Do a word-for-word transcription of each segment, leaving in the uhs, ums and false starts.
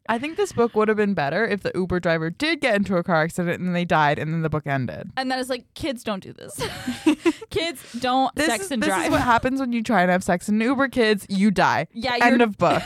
I think this book would have been better if the Uber driver did get into a car accident and they died and then the book ended. And then it's like, kids don't do this. Kids don't This sex is, and this drive. is what happens when you try and have sex in an Uber, kids. You die. Yeah, End you're of book.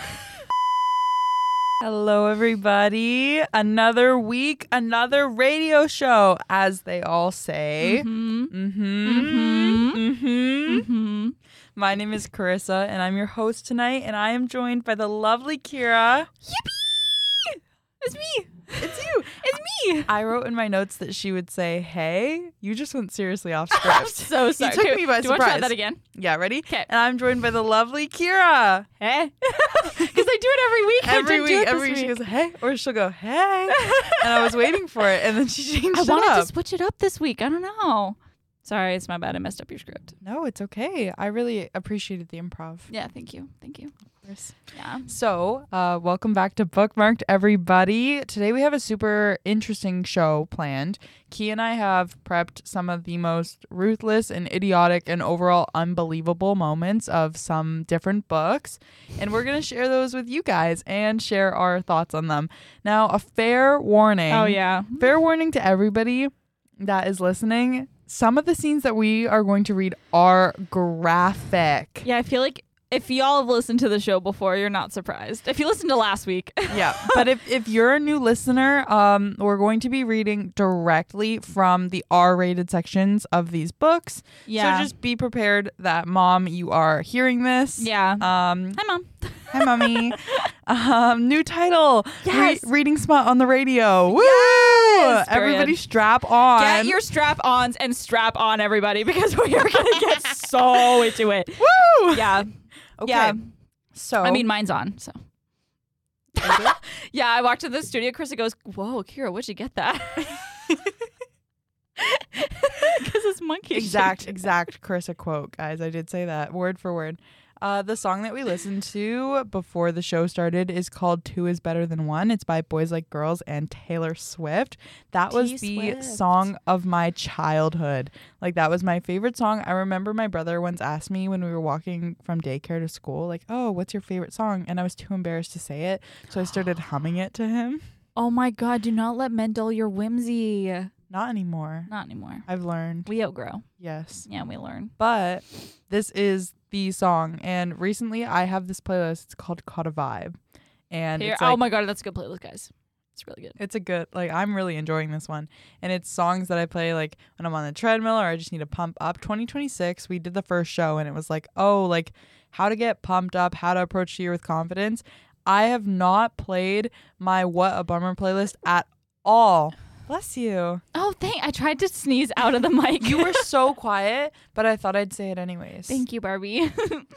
Hello, everybody. Another week, another radio show, as they all say. Mhm. Mm-hmm. Mhm. Mm-hmm. Mhm. My name is Carissa, and I'm your host tonight, and I am joined by the lovely Kira. Yippee! It's me. It's you. It's me. I wrote in my notes that she would say, hey. You just went seriously off I'm script. so sorry. You took Okay, me by do you want to try surprise. that again? Yeah, ready? Okay. And I'm joined by the lovely Kira. Hey. Because I do it every week. I Every didn't do week, it every this week she week. goes, hey, or she'll go, hey. And I was waiting for it, and then she changed I it wanted up. to switch it up this week. I don't know. Sorry, it's my bad. I messed up your script. No, it's okay. I really appreciated the improv. Yeah, thank you. Thank you. Of course. Yeah. So, uh, welcome back to Bookmarked, everybody. Today we have a super interesting show planned. Key and I have prepped some of the most ruthless and idiotic and overall unbelievable moments of some different books, and we're going to share those with you guys and share our thoughts on them. Now, a fair warning. Oh, yeah. Fair warning to everybody that is listening. Some of the scenes that we are going to read are graphic. Yeah, I feel like if y'all have listened to the show before, you're not surprised. If you listened to last week. Yeah, but if, if you're a new listener, um, we're going to be reading directly from the R-rated sections of these books. Yeah. So just be prepared that, Mom, you are hearing this. Yeah. Um, Hi, Mom. hi, Mommy. um, new title. Yes. Re- reading Smut on the radio. Woo! Yes, Everybody period. strap on. Get your strap-ons and strap on, everybody, because we are going to get so into it. Woo! Yeah. Okay. Yeah. So I mean, mine's on, so. Is it? Yeah, I walked to the studio. Krista goes, whoa, Kira, where'd you get that? Because it's monkey exact shaped. exact Carissa quote, guys. I did say that word for word. Uh, the song that we listened to before the show started is called Two is Better Than One. It's by Boys Like Girls and Taylor Swift. That was the T-Swift. song of my childhood. Like, that was my favorite song. I remember my brother once asked me when we were walking from daycare to school, like, oh, what's your favorite song? And I was too embarrassed to say it. So I started humming it to him. Oh my God, do not let men dull your whimsy. Not anymore. Not anymore. I've learned. We outgrow. Yes. Yeah, we learn. But this is the song, and recently I have this playlist. It's called Caught a Vibe, and Here, it's like, oh my God, that's a good playlist, guys. It's really good. it's a good, like, I'm really enjoying this one, and it's songs that I play like when I'm on the treadmill or I just need to pump up. twenty twenty-six, we did the first show, and it was like, oh, like how to get pumped up, how to approach the year with confidence. I have not played my What a Bummer playlist at all. Bless you. Oh, thank. I tried to sneeze out of the mic. You were so quiet, but I thought I'd say it anyways. Thank you, Barbie.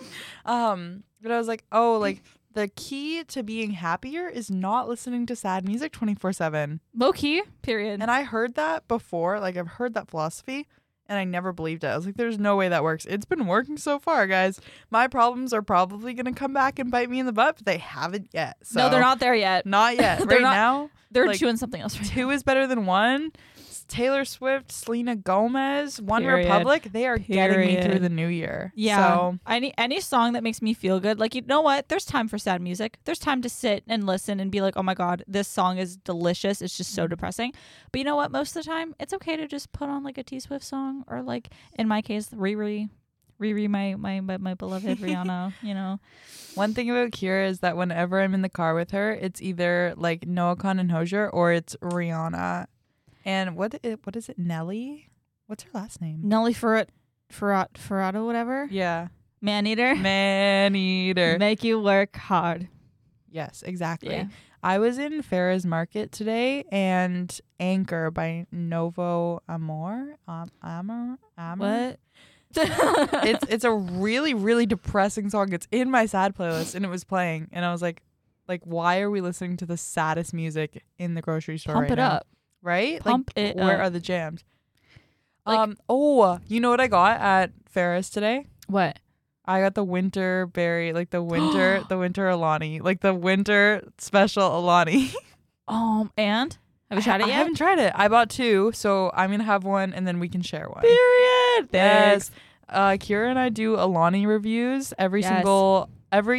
Um, but I was like, oh, like the key to being happier is not listening to sad music twenty-four seven. Low key, period. And I heard that before. Like, I've heard that philosophy, and I never believed it. I was like, there's no way that works. It's been working so far, guys. My problems are probably going to come back and bite me in the butt, but they haven't yet. So no, they're not there yet. Not yet. They're Right not- now, They're like, chewing something else right two is better than one. Taylor Swift, Selena Gomez, One Period. Republic, they are getting me through Period. the new year. Yeah. So, Any any song that makes me feel good. Like, you know what? There's time for sad music. There's time to sit and listen and be like, oh my God, this song is delicious. It's just so depressing. But you know what? Most of the time, it's okay to just put on like a T Swift song, or like, in my case, Riri. Riri, my, my, my, my beloved Rihanna, you know. one thing about Kira is that whenever I'm in the car with her, it's either like Noah Khan and Hosier or it's Rihanna. And what i- what is it? Nelly? What's her last name? Nelly Ferrat, Ferrat, Ferrado, whatever. Yeah. Man Eater. Man Eater. Make you work hard. Yes, exactly. Yeah. I was in Farrah's Market today, and Anchor by Novo Amor. Um, Amor? Amor? What? it's it's a really, really depressing song. It's in my sad playlist, and it was playing, and I was like, like, why are we listening to the saddest music in the grocery store Pump right it now? up. Right? Pump like, it where up. are the jams? Like- um. Oh, you know what I got at Ferris today? What? I got the winter berry, like the winter, the winter Alani, like the winter special Alani. Um, and have you tried it I yet? haven't tried it. I bought two, so I'm gonna have one, and then we can share one. Period. Yes. Uh, Kira and I do Alani reviews every Yes. single every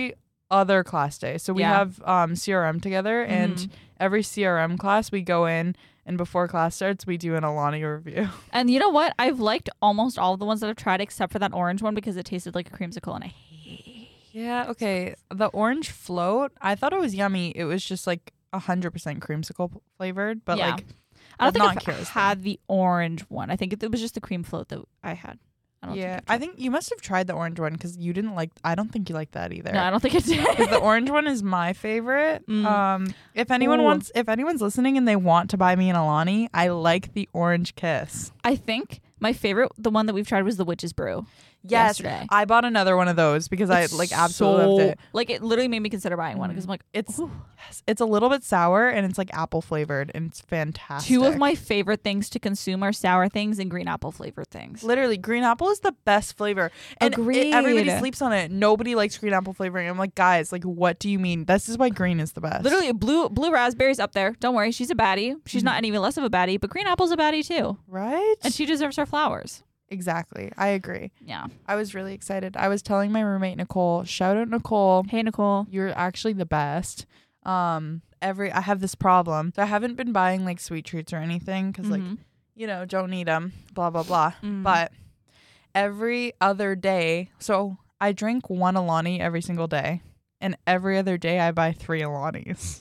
other class day. So we Yeah. have um, C R M together, and Mhm. every C R M class we go in, and before class starts, we do an Alani review. And you know what? I've liked almost all of the ones that I've tried except for that orange one because it tasted like a creamsicle and I hate Yeah, okay. The orange float, I thought it was yummy. It was just like one hundred percent creamsicle p- flavored, but Yeah. like I don't not think I've Kira's had the orange one. I think it, it was just the cream float that I had. I don't yeah, think I think you must have tried the orange one because you didn't like. I don't think you liked that either. No, I don't think it did. Because the orange one is my favorite. Mm. Um, if anyone Ooh. wants, if anyone's listening and they want to buy me an Alani, I like the orange kiss. I think my favorite, the one that we've tried, was the Witch's Brew. Yes, Yesterday. I bought another one of those because It's I like absolutely so- loved it. Like it literally made me consider buying one Mhm. because I'm like, It's ooh. yes, it's a little bit sour and it's like apple flavored and it's fantastic. Two of my favorite things to consume are sour things and green apple flavored things. Literally, green apple is the best flavor. And it- Agreed. everybody sleeps on it. Nobody likes green apple flavoring. I'm like, guys, like, what do you mean? This is why green is the best. Literally, blue blue raspberry's up there. Don't worry, she's a baddie. She's Mhm. not any less of a baddie, but green apple's a baddie too, Right? and she deserves her flowers. exactly. I agree. Yeah. I was really excited. I was telling my roommate, Nicole, shout out, Nicole. Hey Nicole. You're actually the best. Um, every I have this problem. So I haven't been buying like sweet treats or anything because like, Mhm. you know, don't need them, blah, blah, blah. Mm. But every other day, so I drink one Alani every single day, and every other day I buy three Alanis.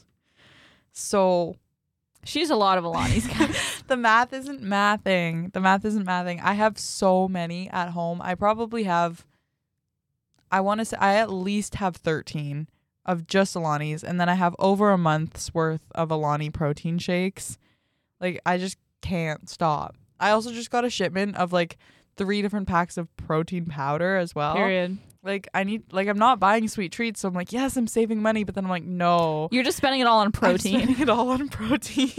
So She's a lot of Alani's. the math isn't mathing. The math isn't mathing. I have so many at home. I probably have, I want to say, I at least have thirteen of just Alani's, and then I have over a month's worth of Alani protein shakes. Like, I just can't stop. I also just got a shipment of like three different packs of protein powder as well. Period. Like, I need, like, I'm not buying sweet treats, so I'm like, yes, I'm saving money, but then I'm like, no. You're just spending it all on I'm protein. spending it all on protein.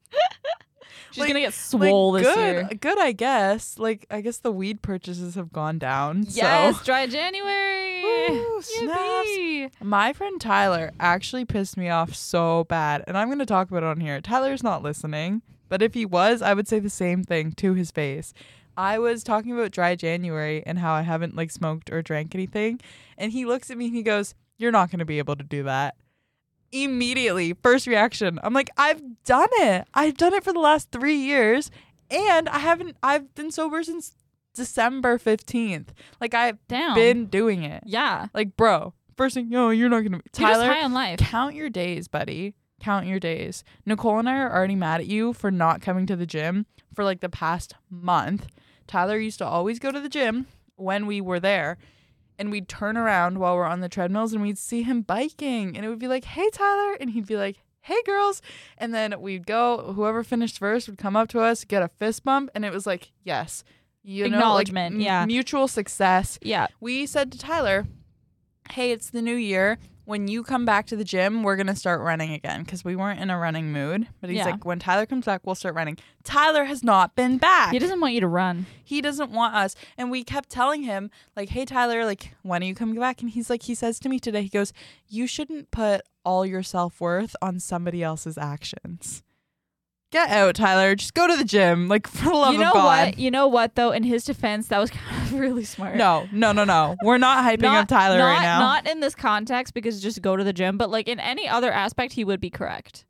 She's like- gonna get swole like, this good, year. Good, I guess. Like, I guess the weed purchases have gone down. Yes, So. dry January. Woo, snaps. Yippee. My friend Tyler actually pissed me off so bad, and I'm going to talk about it on here. Tyler's not listening, but if he was, I would say the same thing to his face. I was talking about dry January and how I haven't like smoked or drank anything, and he looks at me and he goes, "You're not going to be able to do that." Immediately, first reaction, I'm like, I've done it. I've done it for the last three years, and I haven't. I've been sober since December fifteenth. Like, I've Damn. been doing it. Yeah. Like, bro, first thing, no, you're not gonna. You're just Tyler, high on life. count your days, buddy. Count your days. Nicole and I are already mad at you for not coming to the gym for like the past month. Tyler used to always go to the gym when we were there, and we'd turn around while we're on the treadmills and we'd see him biking, and it would be like, "Hey, Tyler," and he'd be like, "Hey, girls," and then we'd go. Whoever finished first would come up to us, get a fist bump, and it was like, yes, you know, like, Acknowledgement, m- yeah. mutual success. Yeah. We said to Tyler, hey, it's the new year. When you come back to the gym, we're going to start running again, because we weren't in a running mood. But he's Yeah. like, when Tyler comes back, we'll start running. Tyler has not been back. He doesn't want you to run. He doesn't want us. And we kept telling him, like, hey, Tyler, like, when are you coming back? And he's like, he says to me today, he goes, you shouldn't put all your self-worth on somebody else's actions. Get out, Tyler. Just go to the gym. Like, for the love You know of God. what? You know what though? In his defense, that was kind of really smart. No, no, no, no. We're not hyping not, up Tyler not, right now. Not in this context because just go to the gym, but like in any other aspect, he would be correct.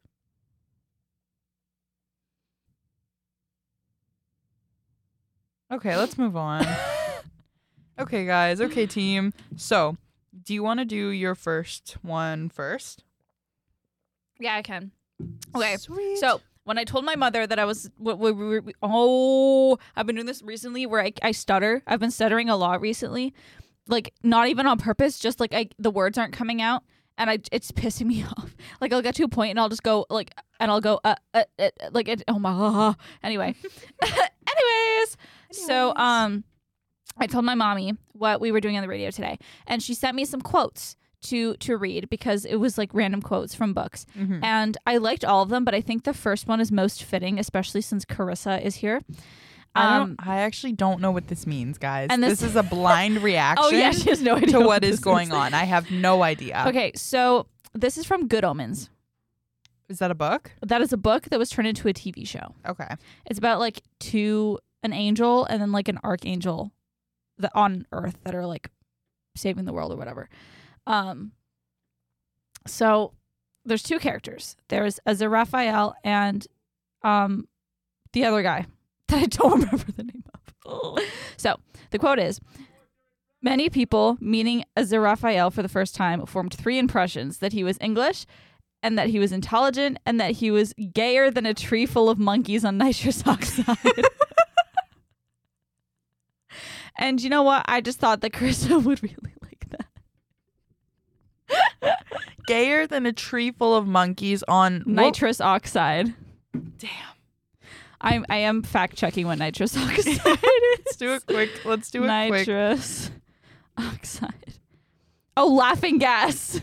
Okay, let's move on. Okay, guys. Okay, team. So, do you want to do your first one first? Yeah, I can. Okay, Sweet. so when I told my mother that I was, w- w- w- w- oh, I've been doing this recently where I, I stutter. I've been stuttering a lot recently, like not even on purpose, just like I the words aren't coming out, and I it's pissing me off. Like I'll get to a point and I'll just go like, and I'll go uh, uh, uh like it, oh my god. Anyway, anyways, so Anyways. um, I told my mommy what we were doing on the radio today, and she sent me some quotes to to read because it was like random quotes from books. Mhm. And I liked all of them, but I think the first one is most fitting, especially since Carissa is here. I Um, don't. I actually don't know what this means, guys. and this, this- is a blind reaction oh yeah, she has no idea to what this is going on. I have no idea. Okay, so this is from Good Omens. Is that a book? That is a book that was turned into a T V show. Okay. It's about like two an angel and then like an archangel that on Earth that are like saving the world or whatever. Um, So there's two characters. There's Aziraphale and um, the other guy that I don't remember the name of. So the quote is, many people, meeting Aziraphale for the first time, formed three impressions: that he was English, and that he was intelligent, and that he was gayer than a tree full of monkeys on nitrous oxide. And you know what? I just thought that Carissa would really like that. Gayer than a tree full of monkeys on Nitrous what? Oxide. Damn. I'm I am fact checking what nitrous oxide is. Let's do it quick. Let's do it quick. Nitrous oxide. Oh, laughing gas.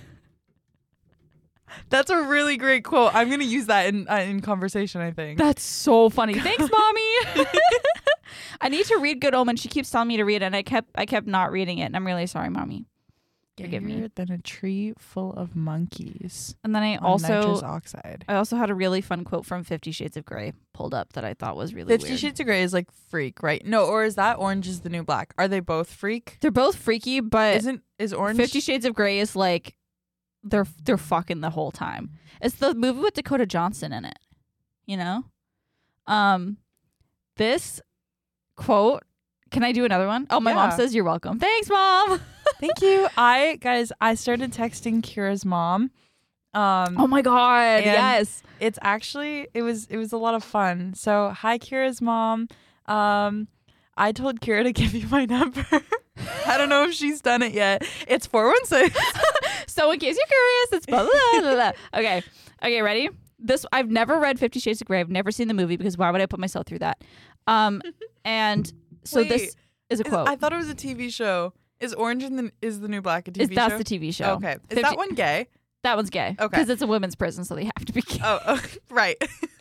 That's a really great quote. I'm gonna use that in uh, in conversation, I think. That's so funny. Thanks, mommy. I need to read Good Omens. She keeps telling me to read it, and I kept I kept not reading it, and I'm really sorry, mommy. Forgive me. Than a tree full of monkeys. And then I on also nitrous oxide. I also had a really fun quote from Fifty Shades of Grey pulled up that I thought was really Fifty weird. Shades of Grey is like freak, right? No, or is that Orange is the New Black? Are they both freak? They're both freaky, but Isn't is Orange Fifty Shades of Grey is like they're they're fucking the whole time. It's the movie with Dakota Johnson in it. You know? Um this quote, can I do another one? Oh, my Yeah. mom says you're welcome. Thanks, Mom. Thank you. I guys, I started texting Kira's mom. Um Oh my god. And Yes. It's actually it was it was a lot of fun. So hi Kira's mom. Um I told Kira to give you my number. I don't know if she's done it yet. It's four one six. So in case you're curious, it's blah, blah, blah, blah. Okay. Okay, ready? This I've never read Fifty Shades of Grey. I've never seen the movie because why would I put myself through that? Um and so Wait, this is a quote. I thought it was a T V show. Is Orange in the is the New Black a T V Is that's show? the T V show. Okay. Is fifty that one gay? That one's gay. Okay. Because it's a women's prison, so they have to be gay. Oh, oh right.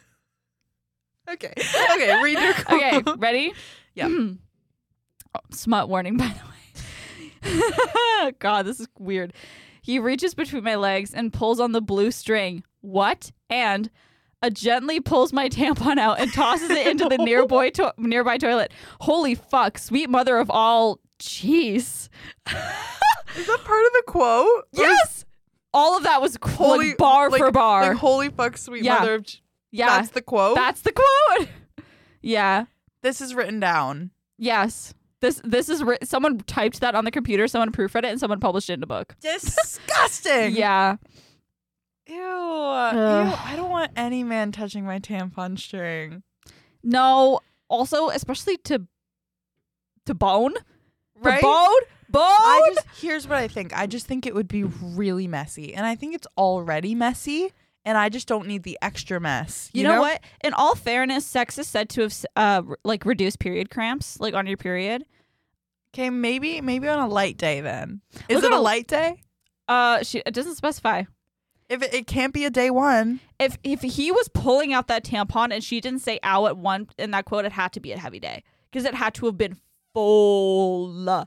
Okay. Okay, read your quote. Okay, ready? Yeah. Oh, smut warning, by the way. God, this is weird. He reaches between my legs and pulls on the blue string. What? And uh, gently pulls my tampon out and tosses it into the nearby, to- nearby toilet. Holy fuck, sweet mother of all. Jeez. Is that part of the quote? Yes! All of that was qu- Holy, like bar like, for bar. Like holy fuck, sweet Yeah. mother of. Ch- yeah. That's the quote. That's the quote. Yeah. This is written down. Yes. This this is ri- someone typed that on the computer, someone proofread it, and someone published it in a book. Disgusting. Yeah. Ew. Ew. I don't want any man touching my tampon string. No. Also, especially to to bone. Right? To bone. Bone. I just here's what I think. I just think it would be really messy, and I think it's already messy, and I just don't need the extra mess. you, You, know, what? In all fairness, sex is said to have uh r- like reduced period cramps, like on your period. Okay, maybe maybe on a light day then. Is Look it at a a- light day? Uh, she it doesn't specify. If it, it can't be a day one. If if he was pulling out that tampon and she didn't say ow at one in that quote, it had to be a heavy day because it had to have been full.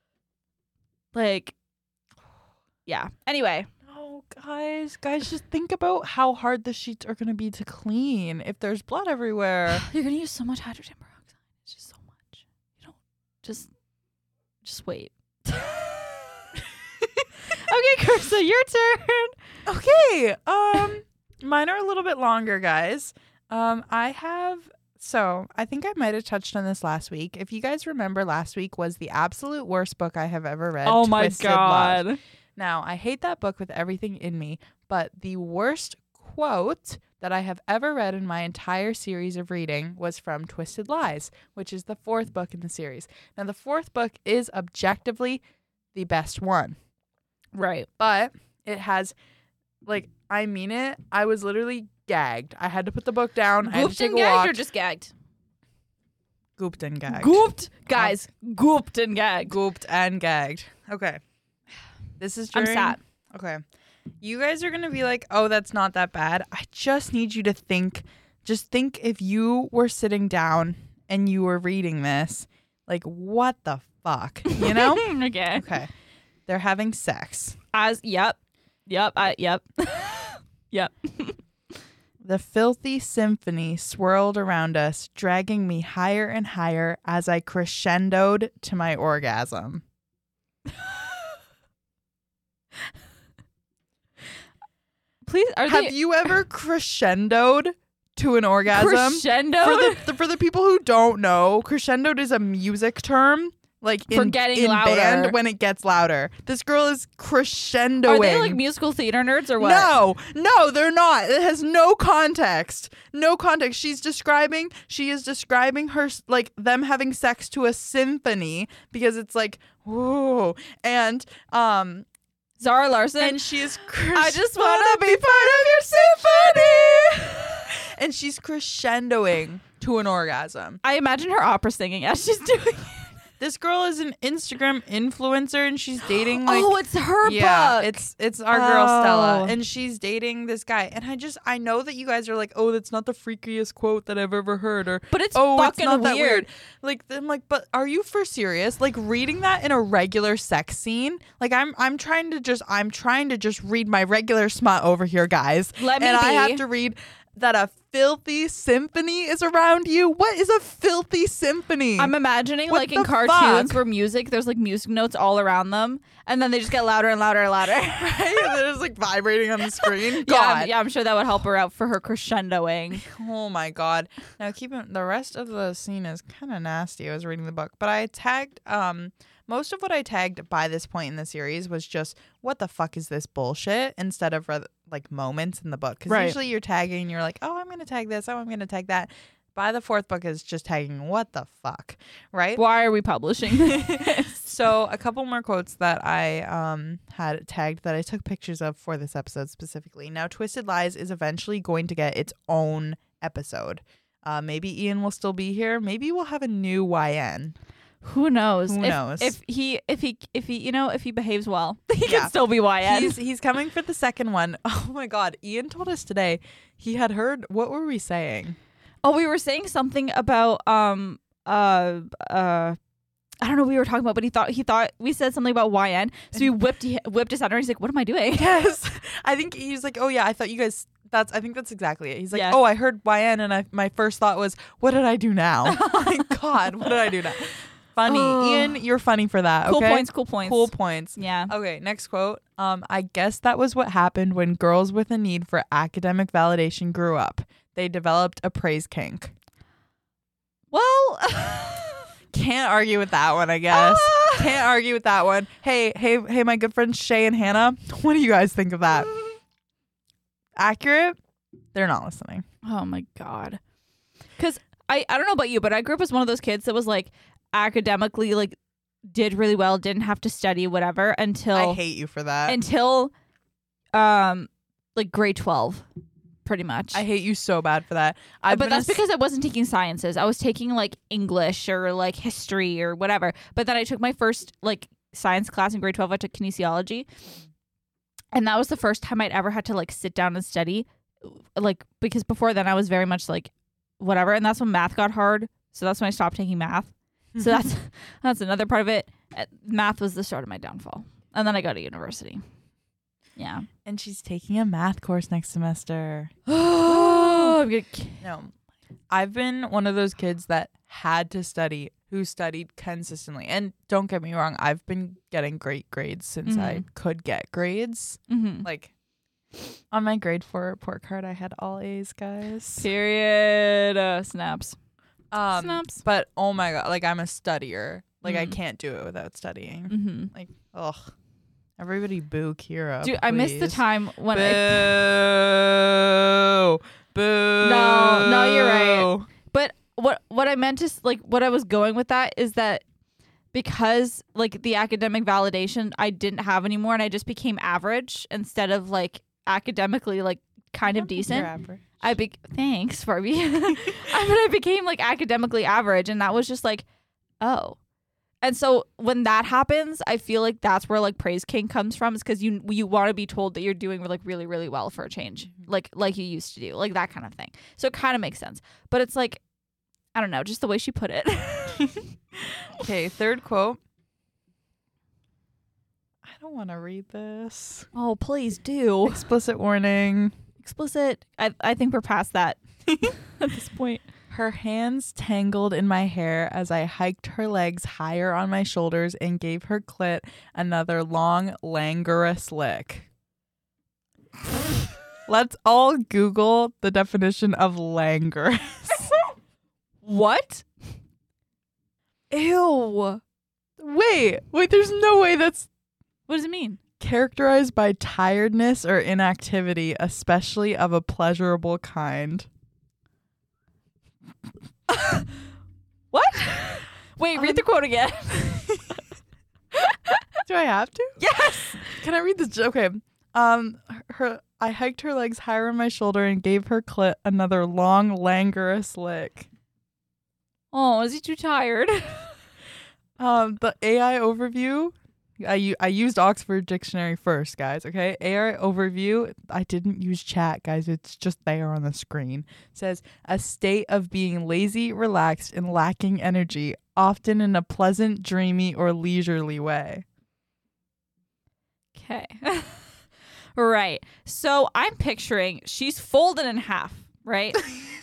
Like, yeah. Anyway, Oh, guys, guys, just think about how hard the sheets are gonna be to clean if there's blood everywhere. you're gonna use so much hydrogen peroxide. It's just so much. You don't just just wait. Okay, Carissa, your turn. Okay. Um, mine are a little bit longer, guys. Um, I have. So I think I might have touched on this last week. If you guys remember, last week was the absolute worst book I have ever read. Oh my Twisted Love. god. Now I hate that book with everything in me, but the worst quote that I have ever read in my entire series of reading was from Twisted Lies, which is the fourth book in the series. Now the fourth book is objectively the best one. Right. But it has, like, I mean it. I was literally gagged. I had to put the book down. I had to Gooped take and a gagged walk. or just gagged? Gooped and gagged. Gooped. Guys, gooped and gagged. Gooped and gagged. Okay. This is during, I'm sad. Okay. You guys are going to be like, oh, that's not that bad. I just need you to think, just think if you were sitting down and you were reading this, like, what the fuck? You know? Okay. Okay. They're having sex. As yep. Yep. I yep. Yep. The filthy symphony swirled around us, dragging me higher and higher as I crescendoed to my orgasm. Please, are Have they you ever crescendoed to an orgasm? crescendo? For the, the for the people who don't know, crescendoed is a music term, like For in, getting in louder. band when it gets louder. This girl is crescendoing. Are they like musical theater nerds or what? No, no, they're not. It has no context. No context. She's describing, she is describing her, like, them having sex to a symphony because it's like, whoa. And, um, Zara Larson. and she is, cres- I just want to be part of your symphony. And she's crescendoing to an orgasm. I imagine her opera singing as she's doing it. This girl is an Instagram influencer and she's dating like oh, it's her yeah, book. it's it's our girl Stella Oh. and she's dating this guy and I just I know that you guys are like, oh, that's not the freakiest quote that I've ever heard, or But it's oh, fucking it's not that weird. weird. Like I'm like, but are you for serious? Like reading that in a regular sex scene? Like I'm I'm trying to just I'm trying to just read my regular smut over here, guys. Let me and I be. have to read that a filthy symphony is around you. What is a filthy symphony? I'm imagining What like in the cartoons fuck? where music, there's like music notes all around them, and then they just get louder and louder and louder. right? They're just like vibrating on the screen. Yeah, God. I'm, yeah, I'm sure that would help her out for her crescendoing. Oh my god. Now keep it, the rest of the scene is kind of nasty. I was reading the book, but I tagged um most of what I tagged by this point in the series was just what the fuck is this bullshit instead of rather, like moments in the book, because Right. usually you're tagging and you're like, oh, I'm gonna tag this, oh, I'm gonna tag that. By the fourth book is just tagging what the fuck, right? Why are we publishing this? So a couple more quotes that I um had tagged that I took pictures of for this episode specifically. Now, Twisted Lies is eventually going to get its own episode. Uh, maybe Ian will still be here. Maybe we'll have a new Y N. Who knows? Who if, knows? If he, if he, if he, you know, if he behaves well, he Yeah. can still be Y N. He's he's coming for the second one. Oh my god, Ian told us today he had heard, what were we saying? Oh, we were saying something about um uh uh. I don't know what we were talking about, but he thought he thought we said something about Y N, so he whipped he whipped his head around. He's like, "What am I doing?" Yes. I think he's like, oh yeah, I thought you guys that's I think that's exactly it. He's like, Yeah. oh, I heard Y N and I my first thought was, what did I do now? Oh my god, what did I do now? Funny. Oh. Ian, you're funny for that. Cool okay? points. Cool points. Cool points. Yeah. Okay, next quote. Um, I guess that was what happened when girls with a need for academic validation grew up. They developed a praise kink. Well, Can't argue with that one, I guess. Ah. Can't argue with that one. Hey, hey, hey, my good friends Shay and Hannah. What do you guys think of that? Accurate? They're not listening. oh my god. Because I I don't know about you, but I grew up as one of those kids that was like academically like did really well, didn't have to study whatever until I hate you for that. until um like grade twelve, pretty much. I hate you so bad for that. I've but been that's a s- because I wasn't taking sciences. I was taking like English or like history or whatever. But then I took my first like science class in grade twelve. I took kinesiology. And that was the first time I'd ever had to like sit down and study. Like, because before then I was very much like whatever. And that's when math got hard. So that's when I stopped taking math. So that's that's another part of it. Uh, Math was the start of my downfall. And then I got to university. Yeah. and she's taking a math course next semester. Oh, I'm gonna No. I've been one of those kids that had to study, who studied consistently. And don't get me wrong, I've been getting great grades since I Mhm. could get grades. mm-hmm. Like on my grade four report card, I had all A's, guys. Period. Uh, snaps. Um, Snaps. but oh my god, like I'm a studier. Like I Mhm. can't do it without studying. Mm-hmm. Like, ugh. Everybody boo Kira. Dude, I missed the please. time when I, Boo. Boo. No, no, you're right. but what what I meant to s- like what I was going with that is that because like the academic validation I didn't have anymore, and I just became average instead of like academically like kind of You're decent. average. I be thanks, Barbie. I mean, I became like academically average, and that was just like, oh. And so when that happens, I feel like that's where like praise king comes from, is because you you want to be told that you're doing like really really well for a change, like like you used to do, like that kind of thing. So it kind of makes sense, but it's like, I don't know, just the way she put it. Okay, third quote. I don't want to read this. Oh, please do. Explicit warning. Explicit. I I think we're past that at this point. Her hands tangled in my hair as I hiked her legs higher on my shoulders and gave her clit another long, languorous lick. Let's all Google the definition of languorous. What? Ew. Wait, wait, there's no way that's What does it mean? characterized by tiredness or inactivity, especially of a pleasurable kind. What? Wait, read Um, the quote again. Do I have to? Yes. Can I read this? Okay. Um, her. I hiked her legs higher on my shoulder and gave her clit another long, languorous lick. Oh, is he too tired? Um, the A I overview. I u- I used Oxford Dictionary first, guys. Okay, A I overview. I didn't use chat, guys. It's just there on the screen. Says a state of being lazy, relaxed, and lacking energy, often in a pleasant, dreamy, or leisurely way. Okay. Right. So I'm picturing she's folded in half, right?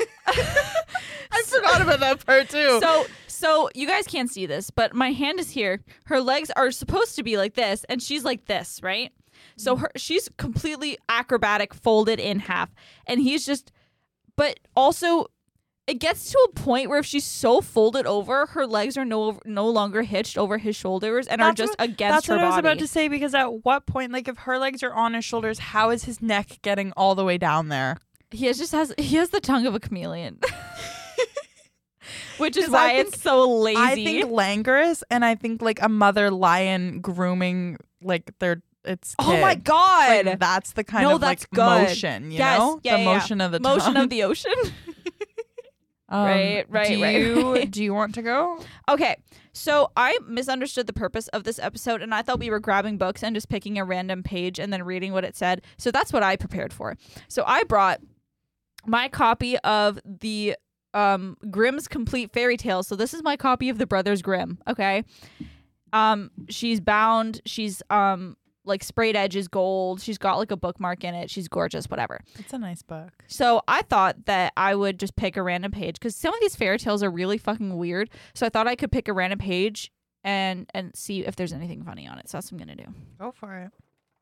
I forgot about that part too. So so you guys can't see this, but my hand is here. Her legs are supposed to be like this, and she's like this, right? So her she's completely acrobatic, folded in half. And he's just but also it gets to a point where if she's so folded over, her legs are no no longer hitched over his shoulders and are That's just what- against That's her what body. I was about to say, because at what point, like if her legs are on his shoulders, how is his neck getting all the way down there? He has just has he has the tongue of a chameleon. Which is 'Cause why I think- it's so lazy. I think languorous, and I think like a mother lion grooming like their its oh my kid. god. Like, that's the kind No, of like that's good. motion, you Yes, know, yeah, the yeah, yeah. motion of the Motion tongue. of the ocean. Um, Right, right, do right, You, right. Do you want to go? Okay, so I misunderstood the purpose of this episode, and I thought we were grabbing books and just picking a random page and then reading what it said. So that's what I prepared for. So I brought my copy of the um, Grimm's Complete Fairy Tales. So this is my copy of the Brothers Grimm. Okay, um, she's bound. She's um like sprayed edges gold. She's got like a bookmark in it. She's gorgeous. Whatever. It's a nice book. So I thought that I would just pick a random page because some of these fairy tales are really fucking weird. So I thought I could pick a random page and and see if there's anything funny on it. So that's what I'm gonna do. Go for it.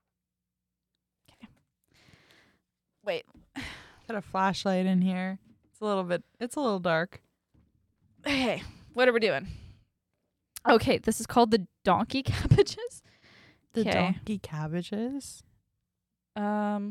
Wait. Got a flashlight in here. It's a little bit. It's a little dark. Okay. What are we doing? Okay, this is called the Donkey Cabbages. The 'Kay. donkey cabbages. Um.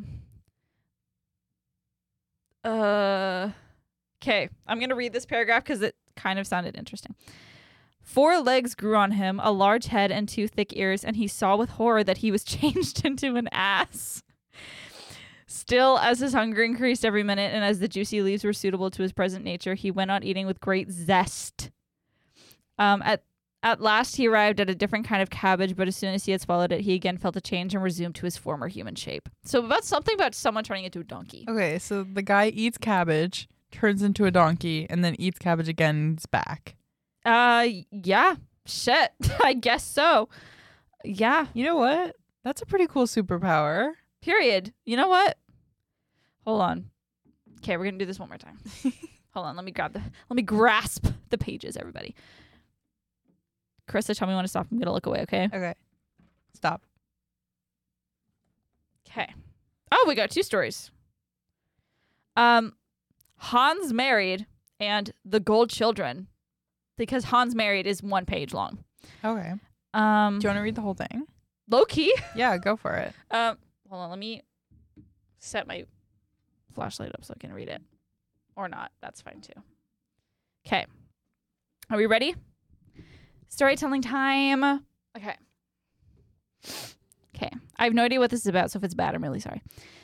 Uh. Okay, I'm gonna read this paragraph because it kind of sounded interesting. Four legs grew on him, a large head and two thick ears, and he saw with horror that he was changed into an ass. Still, as his hunger increased every minute and as the juicy leaves were suitable to his present nature, he went on eating with great zest. Um, at At last he arrived at a different kind of cabbage, but as soon as he had swallowed it, he again felt a change and resumed to his former human shape. So about something about someone turning into a donkey. Okay, so the guy eats cabbage, turns into a donkey, and then eats cabbage again and is back. Uh, yeah. Shit. I guess so. Yeah. You know what? That's a pretty cool superpower. Period. You know what? Hold on. Okay, we're gonna do this one more time. Hold on. Let me grab the. Let me grasp the pages, everybody. Carissa, tell me when to stop. I'm gonna look away. Okay. Okay. Stop. Okay. Oh, we got two stories. Um, Hans Married and The Gold Children, because Hans Married is one page long. Okay. Um, Do you want to read the whole thing? low key. Yeah, go for it. Um, hold on. Let me set my flashlight up so I can read it, or not. That's fine too. Okay. Are we ready? Storytelling time. Okay. Okay. I have no idea what this is about, so if it's bad, I'm really sorry.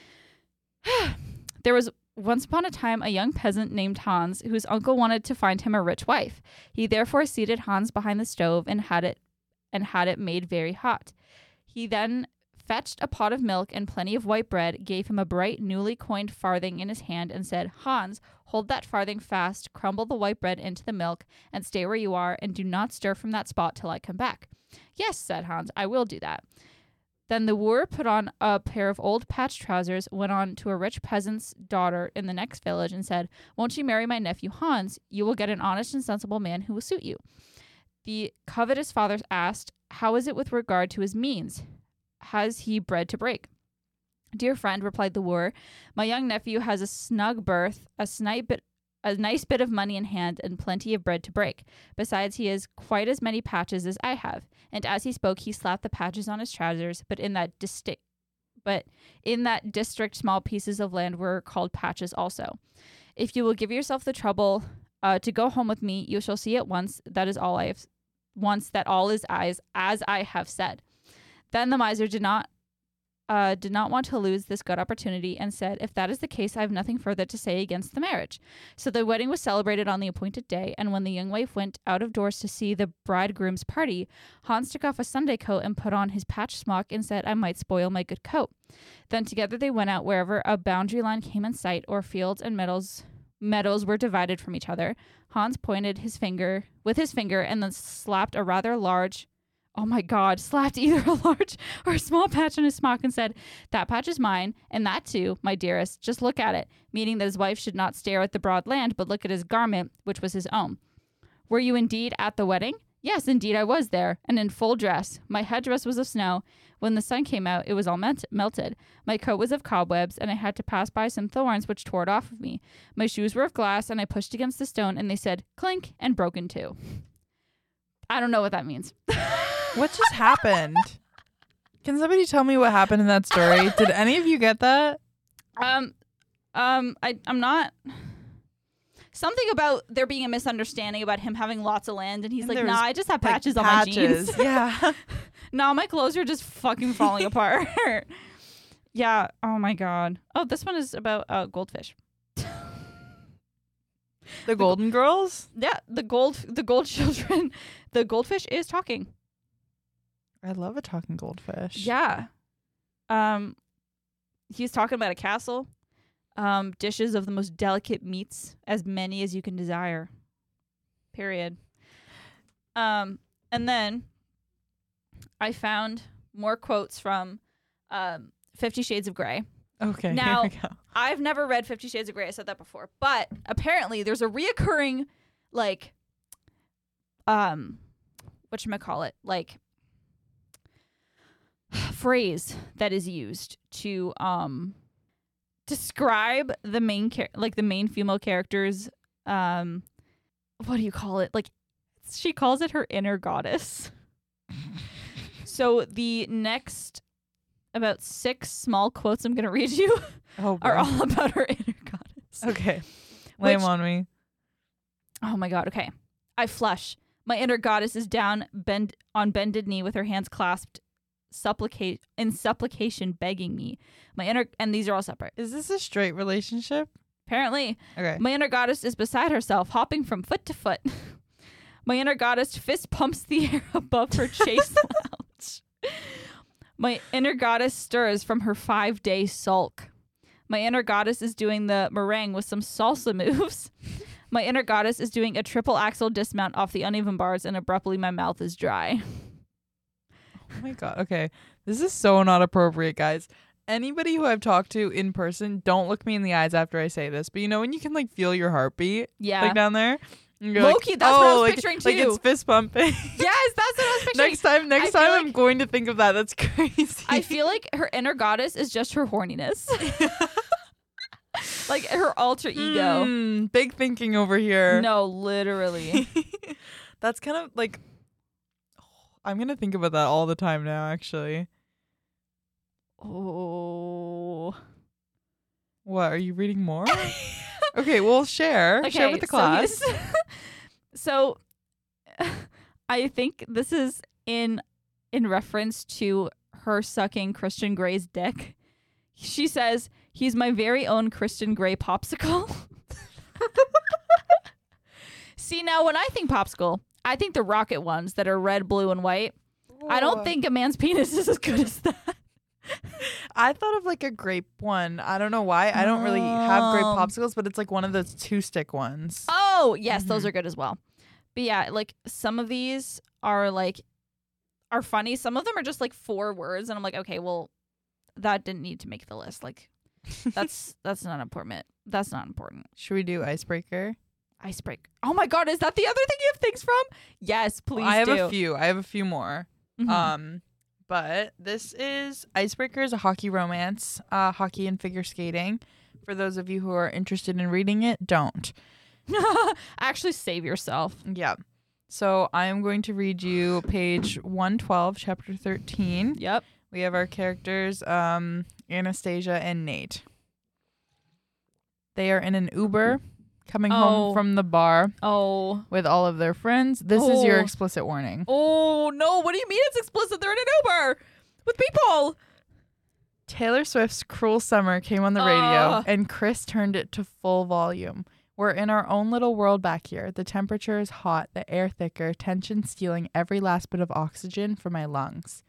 There was once upon a time a young peasant named Hans whose uncle wanted to find him a rich wife. He therefore seated Hans behind the stove and had it and had it made very hot. He then fetched a pot of milk and plenty of white bread, gave him a bright newly coined farthing in his hand, and said, "Hans, hold that farthing fast, crumble the white bread into the milk, and stay where you are, and do not stir from that spot till I come back." "Yes," said Hans, "I will do that." Then the wooer put on a pair of old patched trousers, went on to a rich peasant's daughter in the next village, and said, "Won't you marry my nephew Hans? You will get an honest and sensible man who will suit you." The covetous father asked, "How is it with regard to his means? Has he bread to break?" Dear friend, replied the wooer, my young nephew has a snug berth, a snipe bit, a nice bit of money in hand, and plenty of bread to break. Besides, he has quite as many patches as I have. And as he spoke, he slapped the patches on his trousers, but in that distinct but in that district small pieces of land were called patches also. If you will give yourself the trouble uh, to go home with me, you shall see at once that is all I have once that all is as as I have said. Then the miser did not Uh, did not want to lose this good opportunity and said, if that is the case, I have nothing further to say against the marriage. So the wedding was celebrated on the appointed day, and when the young wife went out of doors to see the bridegroom's party, Hans took off a Sunday coat and put on his patched smock and said, I might spoil my good coat. Then together they went out wherever a boundary line came in sight, or fields and meadows meadows were divided from each other. Hans pointed his finger with his finger and then slapped a rather large Oh my God, slapped either a large or a small patch on his smock and said, that patch is mine, and that too, my dearest. Just look at it, meaning that his wife should not stare at the broad land, but look at his garment, which was his own. Were you indeed at the wedding? Yes, indeed I was there, and in full dress. My headdress was of snow. When the sun came out, it was all melt- melted. My coat was of cobwebs, and I had to pass by some thorns which tore it off of me. My shoes were of glass, and I pushed against the stone, and they said, clink, and broke in two. I don't know what that means. What just happened? Can somebody tell me what happened in that story? Did any of you get that? Um, um, I, I'm not. Something about there being a misunderstanding about him having lots of land, and he's And like, "Nah, I just have like, patches, patches. on my jeans. Yeah. Nah, my clothes are just fucking falling apart." Yeah. Oh my God. Oh, this one is about uh, goldfish. The Golden Girls? Yeah, the gold, the gold children. The goldfish is talking. I love a talking goldfish. Yeah. Um, he's talking about a castle, um, dishes of the most delicate meats, as many as you can desire. Period. Um, and then I found more quotes from um, Fifty Shades of Grey. Okay, Now, here we go. I've never read Fifty Shades of Grey. I said that before. But apparently there's a reoccurring, like, um, whatchamacallit, like, phrase that is used to um describe the main char- like the main female character's um what do you call it, like she calls it her inner goddess. So the next about six small quotes I'm gonna read you Oh, are boy. all about her inner goddess. Okay. Lay 'em Which- on me. Oh my God. Okay. I flush. My inner goddess is down bend on bended knee with her hands clasped supplicate in supplication begging me. My inner and these are all separate. Is this a straight relationship? Apparently, Okay. my inner goddess is beside herself, hopping from foot to foot. My inner goddess fist pumps the air above her chaste lounge. My inner goddess stirs from her five-day sulk. My inner goddess is doing the meringue with some salsa moves. My inner goddess is doing a triple axle dismount off the uneven bars, and abruptly my mouth is dry. Oh my God. Okay. This is so not appropriate, guys. Anybody who I've talked to in person, don't look me in the eyes after I say this. But you know when you can like feel your heartbeat Yeah. like down there? And you're Low-key, like, that's oh, what I was like, picturing like too. it's fist pumping. Yes, that's what I was picturing. next time, next I feel time like- I'm going to think of that. That's crazy. I feel like her inner goddess is just her horniness. Like her alter ego. Mm, big thinking over here. No, literally. That's kind of like I'm gonna think about that all the time now. Actually, Oh. what are you reading more? Okay, well, share. share with the class. So, he's- so I think this is in in reference to her sucking Christian Grey's dick. She says, "He's my very own Christian Grey popsicle." See, now when I think popsicle, I think the rocket ones that are red, blue, and white. I don't think a man's penis is as good as that. I thought of like a grape one. I don't know why. I don't really have grape Um, popsicles, but it's like one of those two stick ones. Oh, yes, those Mhm. are good as well. But yeah, like some of these are like are funny. Some of them are just like four words, and I'm like, okay, well, that didn't need to make the list. Like, that's that's not important. That's not important. Should we do icebreaker? Icebreaker. Oh my God, is that the other thing you have things from? Yes, please I have do. a few. I have a few more. Mhm. Um, but this is Icebreakers, a hockey romance, uh, hockey and figure skating. For those of you who are interested in reading it, don't. Actually, save yourself. Yeah. So I am going to read you page one twelve, chapter thirteen. Yep. We have our characters, um, Anastasia and Nate. They are in an Uber coming Oh. home from the bar Oh. with all of their friends. This is your Oh. explicit warning. Oh, no. What do you mean it's explicit? They're in an Uber with people. Taylor Swift's Cruel Summer came on the radio, Ugh. and Chris turned it to full volume. We're in our own little world back here. The temperature is hot, the air thicker, tension stealing every last bit of oxygen from my lungs.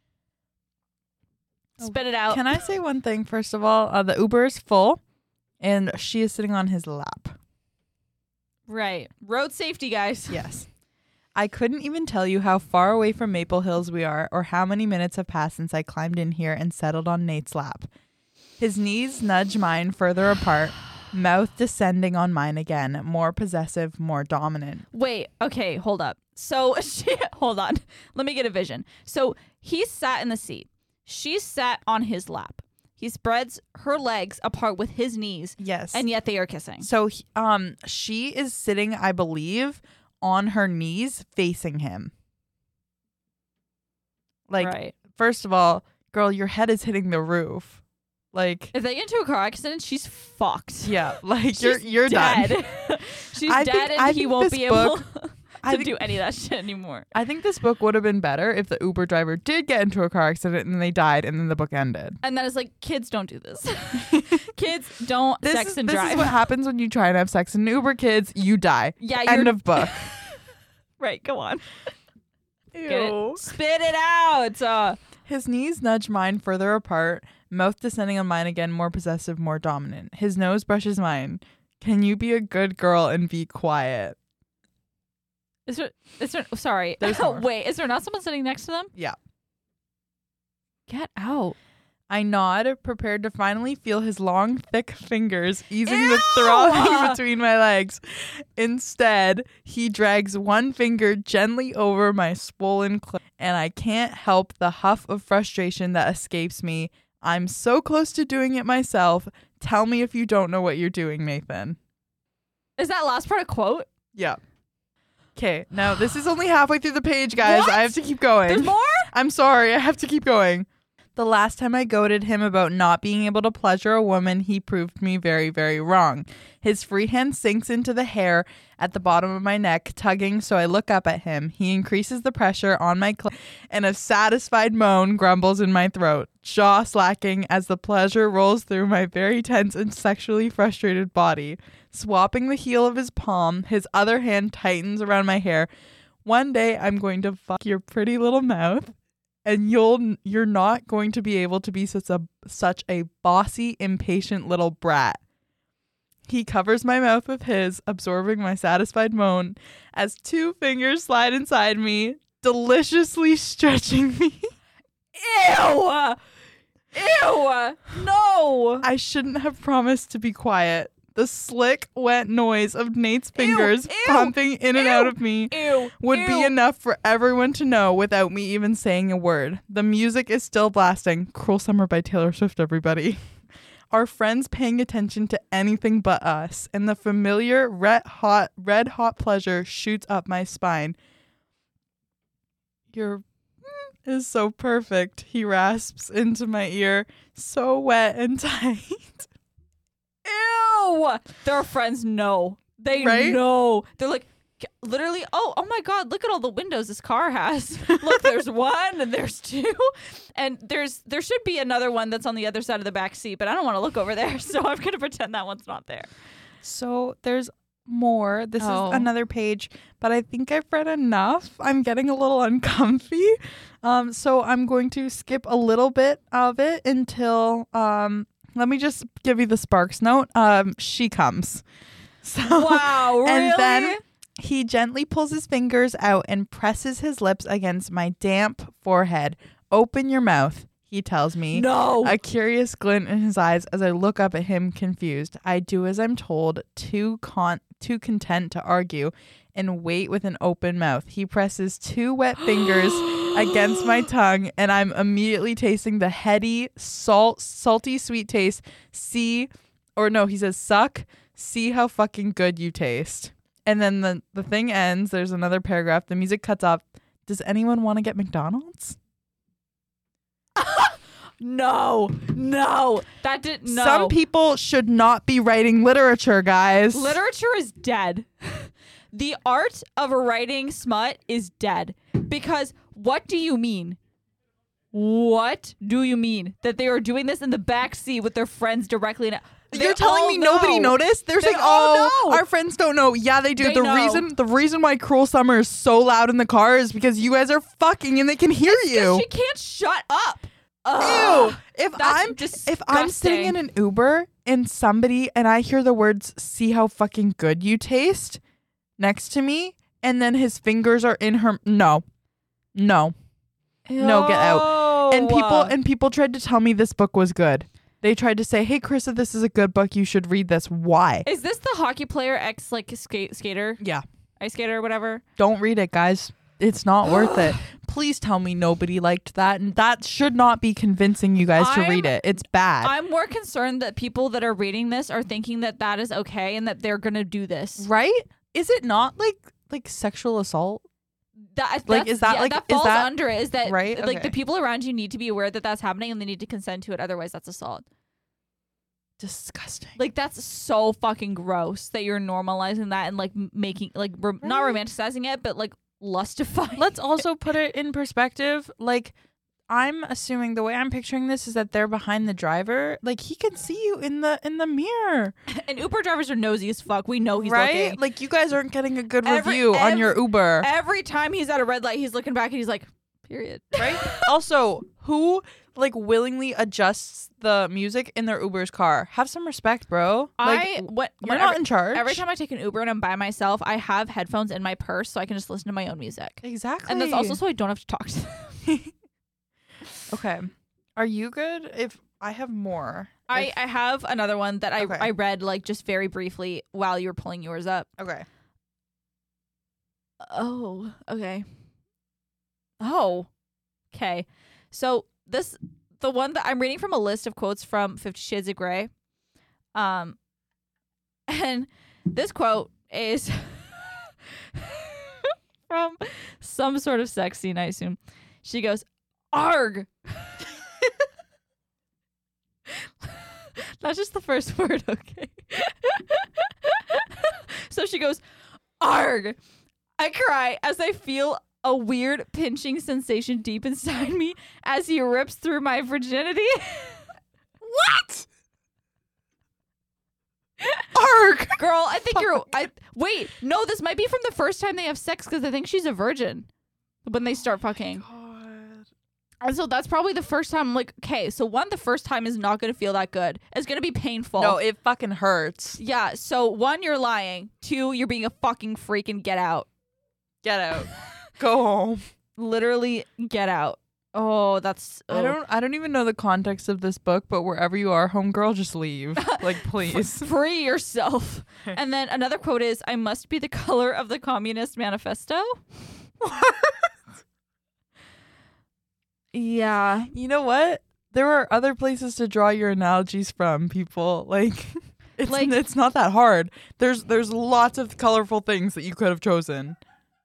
Spit it out. Can I say one thing, first of all? Uh, the Uber is full, and she is sitting on his lap. Right. Road safety, guys. Yes. I couldn't even tell you how far away from Maple Hills we are or how many minutes have passed since I climbed in here and settled on Nate's lap. His knees nudge mine further apart, mouth descending on mine again, more possessive, more dominant. Wait. Okay. Hold up. So, she, hold on. Let me get a vision. So, he sat in the seat. She sat on his lap. He spreads her legs apart with his knees, Yes. and yet they are kissing. So he- um, she is sitting, I believe, on her knees facing him. Like, right. first of all, girl, your head is hitting the roof. Like, If they get into a car accident, she's fucked. yeah, like She's you're you're done. dead. She's I dead, think- and I he think won't this be book- able I to think, do any of that shit anymore. I think this book would have been better if the Uber driver did get into a car accident and they died, and then the book ended. And then it's like, kids don't do this. Kids don't This sex is, and this drive. is what happens when you try and have sex in an Uber, kids. You die. yeah, you're End of book. right. Go on. Ew. Get it? Spit it out. Uh, His knees nudge mine further apart, mouth descending on mine again, more possessive, more dominant. His nose brushes mine. Can you be a good girl and be quiet? is there? Is there? Sorry. There's more. Wait. Is there not someone sitting next to them? Yeah. Get out. I nod, prepared to finally feel his long, thick fingers easing Ew! the throbbing between my legs. Instead, he drags one finger gently over my swollen clit, and I can't help the huff of frustration that escapes me. I'm so close to doing it myself. Tell me if you don't know what you're doing, Nathan. Is that last part a quote? Yeah. Okay, now this is only halfway through the page, guys. What? I have to keep going. There's more? I'm sorry, I have to keep going. The last time I goaded him about not being able to pleasure a woman, he proved me very, very wrong. His free hand sinks into the hair at the bottom of my neck, tugging, so I look up at him. He increases the pressure on my clit, and a satisfied moan grumbles in my throat, jaw slacking as the pleasure rolls through my very tense and sexually frustrated body. Swapping the heel of his palm, his other hand tightens around my hair. One day I'm going to fuck your pretty little mouth. And you'll you're not going to be able to be such a such a bossy, impatient little brat. He covers my mouth with his, absorbing my satisfied moan as two fingers slide inside me, deliciously stretching me. Ew. Ew. No. I shouldn't have promised to be quiet. The slick, wet noise of Nate's fingers ew, pumping in and ew, out of me Ew. would Ew. be enough for everyone to know without me even saying a word. The music is still blasting. Cruel Summer by Taylor Swift, everybody. Our friends paying attention to anything but us, and the familiar red hot, red hot pleasure shoots up my spine. Your is so perfect, he rasps into my ear, so wet and tight. Ew. Their friends know. They Right? know. They're like, literally, oh, oh my God, look at all the windows this car has. Look, there's one and there's two. And there's there should be another one that's on the other side of the back seat, but I don't want to look over there. So I'm going to pretend that one's not there. So there's more. This Oh. is another page, but I think I've read enough. I'm getting a little uncomfy. Um, so I'm going to skip a little bit of it until um let me just give you the Sparks note. Um, she comes. So Wow, really? and then he gently pulls his fingers out and presses his lips against my damp forehead. Open your mouth, he tells me. no. A curious glint in his eyes as I look up at him confused. I do as I'm told, too con- too content to argue and wait with an open mouth. He presses two wet fingers against my tongue, and I'm immediately tasting the heady, salt, salty, sweet taste. See, or no, he says, suck, see how fucking good you taste. And then the, the thing ends. There's another paragraph. The music cuts off. Does anyone want to get McDonald's? No, no, that did no. Some people should not be writing literature, guys. Literature is dead. The art of writing smut is dead. Because what do you mean? What do you mean that they are doing this in the back seat with their friends directly? In You're telling me know. nobody noticed? They're They saying, all "Oh, know. our friends don't know." Yeah, they do. They the know. reason the reason why Cruel Summer is so loud in the car is because you guys are fucking and they can hear It's 'cause you. She can't shut up. Ugh. Ew. If That's I'm if I'm sitting in disgusting. an Uber and somebody and I hear the words "see how fucking good you taste" next to me, and then his fingers are in her, no, no, no, get out. And people and people tried to tell me this book was good. They tried to say, "Hey, Carissa, this is a good book. You should read this." Why? Is this the hockey player ex like skate skater, Yeah. ice skater or whatever? Don't read it, guys. It's not worth it. Please tell me nobody liked that. And that should not be convincing you guys to I'm- read it. It's bad. I'm more concerned that people that are reading this are thinking that that is okay and that they're gonna do this. Right? Is it not like like sexual assault? That, Like, that's- is that, yeah, like- that is falls that- under it? Is that right? Like Okay. the people around you need to be aware that that's happening and they need to consent to it. Otherwise, that's assault. Disgusting. Like that's so fucking gross that you're normalizing that and like m- making like ro- not Right. romanticizing it, but like lustifying. Let's also put it in perspective. Like, I'm assuming the way I'm picturing this is that they're behind the driver. Like, he can see you in the in the mirror, And Uber drivers are nosy as fuck. We know he's right? looking. Like, you guys aren't getting a good Every- review on ev- your Uber, Every time he's at a red light, he's looking back and he's like, period. right? Also, who like willingly adjusts the music in their Uber's car? Have some respect, bro. Like, I what you're what- not every, in charge. every time I take an Uber and I'm by myself, I have headphones in my purse so I can just listen to my own music. Exactly. And that's also so I don't have to talk to them. okay. Are you good? If I have more, I, If- I have another one that I, Okay. I read like just very briefly while you were pulling yours up. okay. Oh, okay. Oh, okay. So this the one that I'm reading from a list of quotes from Fifty Shades of Grey. Um, and this quote is from some sort of sex scene, I assume. She goes, "Arg." That's just the first word, okay? So she goes, "Arg." I cry as I feel a weird pinching sensation deep inside me as he rips through my virginity. What? Arg. Girl, I think you're. I wait. No, this might be from the first time they have sex because I think she's a virgin when they start fucking. God. And so that's probably the first time. I'm like, okay, so one, the first time is not going to feel that good. It's going to be painful. No, it fucking hurts. Yeah. So one, you're lying. Two, you're being a fucking freak and get out. Get out. Go home. Literally, get out. Oh, that's. I oh. don't I don't even know the context of this book, but wherever you are, homegirl, just leave. Like, please. Free yourself. And then another quote is, "I must be the color of the Communist Manifesto." Yeah. You know what? There are other places to draw your analogies from, people. Like, it's Like- it's not that hard. There's there's lots of colorful things that you could have chosen.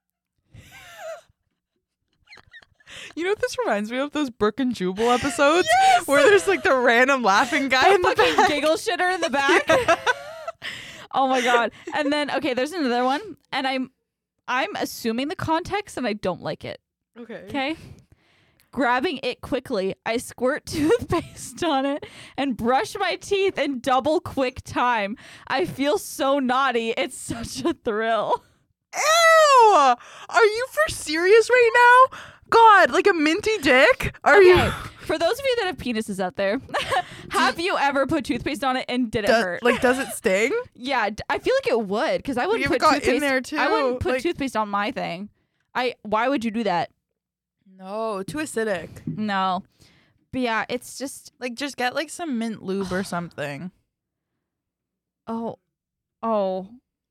You know what this reminds me of? Those Brooke and Jubal episodes where there's like the random laughing guy in the Fucking back. giggle shitter in the back. Oh my god. And then okay, there's another one, and I'm I'm assuming the context, and I don't like it. Okay. Okay. Grabbing it quickly, I squirt toothpaste on it and brush my teeth in double quick time. I feel so naughty. It's such a thrill. Ew! Are you for serious right now? God, like a minty dick? Are Okay, you for those of you that have penises out there, have you ever put toothpaste on it and did it Do- hurt? like does it sting? Yeah, d- I feel like it would because I wouldn't you ever put got in toothpaste. there, too? I wouldn't put Like- toothpaste on my thing. I. Why would you do that? No, too acidic. No, but yeah, it's just Like just get like some mint lube or something. oh, oh,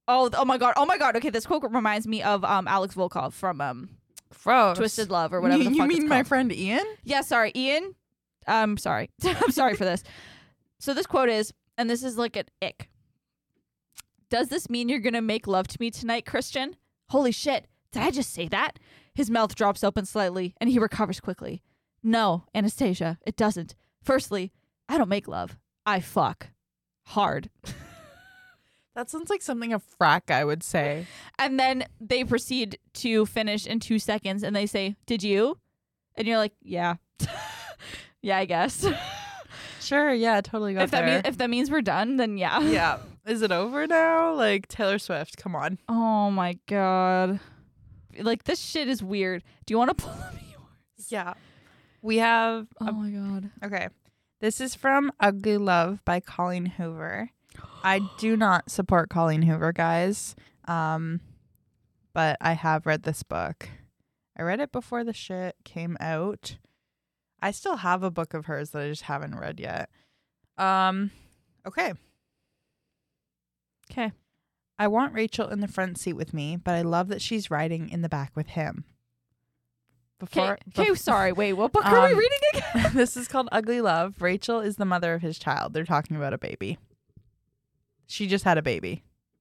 Oh, oh my god. Oh my god. Okay, this quote reminds me of um Alex Volkov from um Gross. Twisted Love or whatever You, the you fuck mean it's my called. friend Ian? Yeah, sorry, Ian. I'm sorry. I'm sorry for this. So this quote is, and this is like an ick. Does this mean you're gonna make love to me tonight, Christian? Holy shit. Did I just say that? His mouth drops open slightly and he recovers quickly. No, Anastasia, it doesn't. Firstly, I don't make love. I fuck. Hard. That sounds like something a frat guy would say. And then they proceed to finish in two seconds and they say, did you? And you're like, yeah. Yeah, I guess. Sure, yeah, totally got if that there. mean, if that means we're done, then yeah. Yeah. Is it over now? Like Taylor Swift, come on. Oh my god. Like this shit is weird. Do you want to pull up yours? Yeah. We have Oh a- my god. okay. This is from Ugly Love by Colleen Hoover. I do not support Colleen Hoover, guys. Um but I have read this book. I read it before the shit came out. I still have a book of hers that I just haven't read yet. Um okay. Okay. I want Rachel in the front seat with me, but I love that she's riding in the back with him. Okay. Before, Okay. Sorry. Wait. What book are we Um, reading again? This is called Ugly Love. Rachel is the mother of his child. They're talking about a baby. She just had a baby.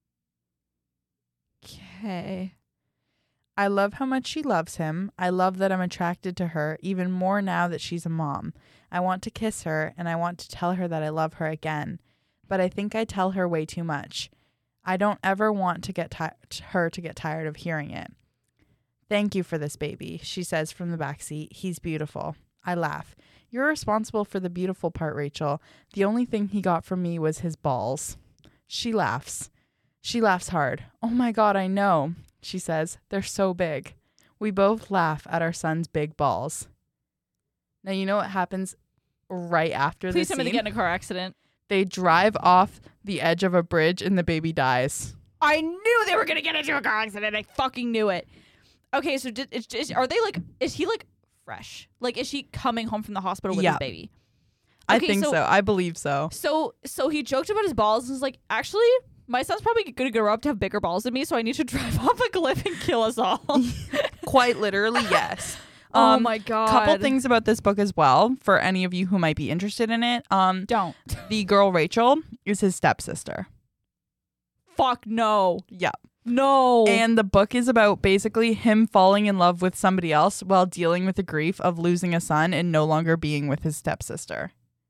Okay. I love how much she loves him. I love that I'm attracted to her even more now that she's a mom. I want to kiss her and I want to tell her that I love her again. But I think I tell her way too much. I don't ever want to get ti- her to get tired of hearing it. Thank you for this baby, she says from the back seat. He's beautiful. I laugh. You're responsible for the beautiful part, Rachel. The only thing he got from me was his balls. She laughs. She laughs hard. Oh my God, I know, she says. They're so big. We both laugh at our son's big balls. Now, you know what happens right after Please this tell me they scene? get in a car accident. They drive off the edge of a bridge and the baby dies. I knew they were gonna get into a car accident. I fucking knew it. Okay, so did, is, is, are they like? Is he like fresh? Like, is she coming home from the hospital with Yeah. his baby? I Okay, think so, so- I believe so. So, so he joked about his balls and was like, actually, my son's probably gonna grow up to have bigger balls than me, so I need to drive off a cliff and kill us all. Quite literally, yes. Oh Um, my god! Couple things about this book as well for any of you who might be interested in it. Um, Don't. the girl Rachel is his stepsister. Fuck no. Yeah. No. And the book is about basically him falling in love with somebody else while dealing with the grief of losing a son and no longer being with his stepsister.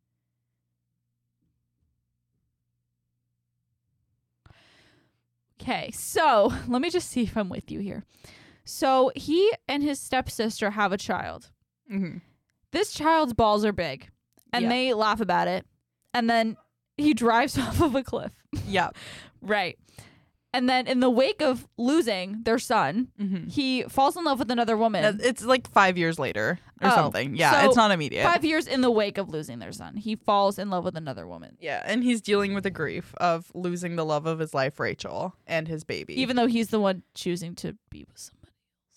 Okay, so let me just see if I'm with you here. So he and his stepsister have a child. Mm-hmm. This child's balls are big, and Yeah. they laugh about it. And then he drives off of a cliff. Yeah. Right. And then in the wake of losing their son, Mm-hmm. he falls in love with another woman. It's like five years later or Oh, something. Yeah, so it's not immediate. Five years in the wake of losing their son, he falls in love with another woman. Yeah, and he's dealing with the grief of losing the love of his life, Rachel, and his baby. Even though he's the one choosing to be with somebody.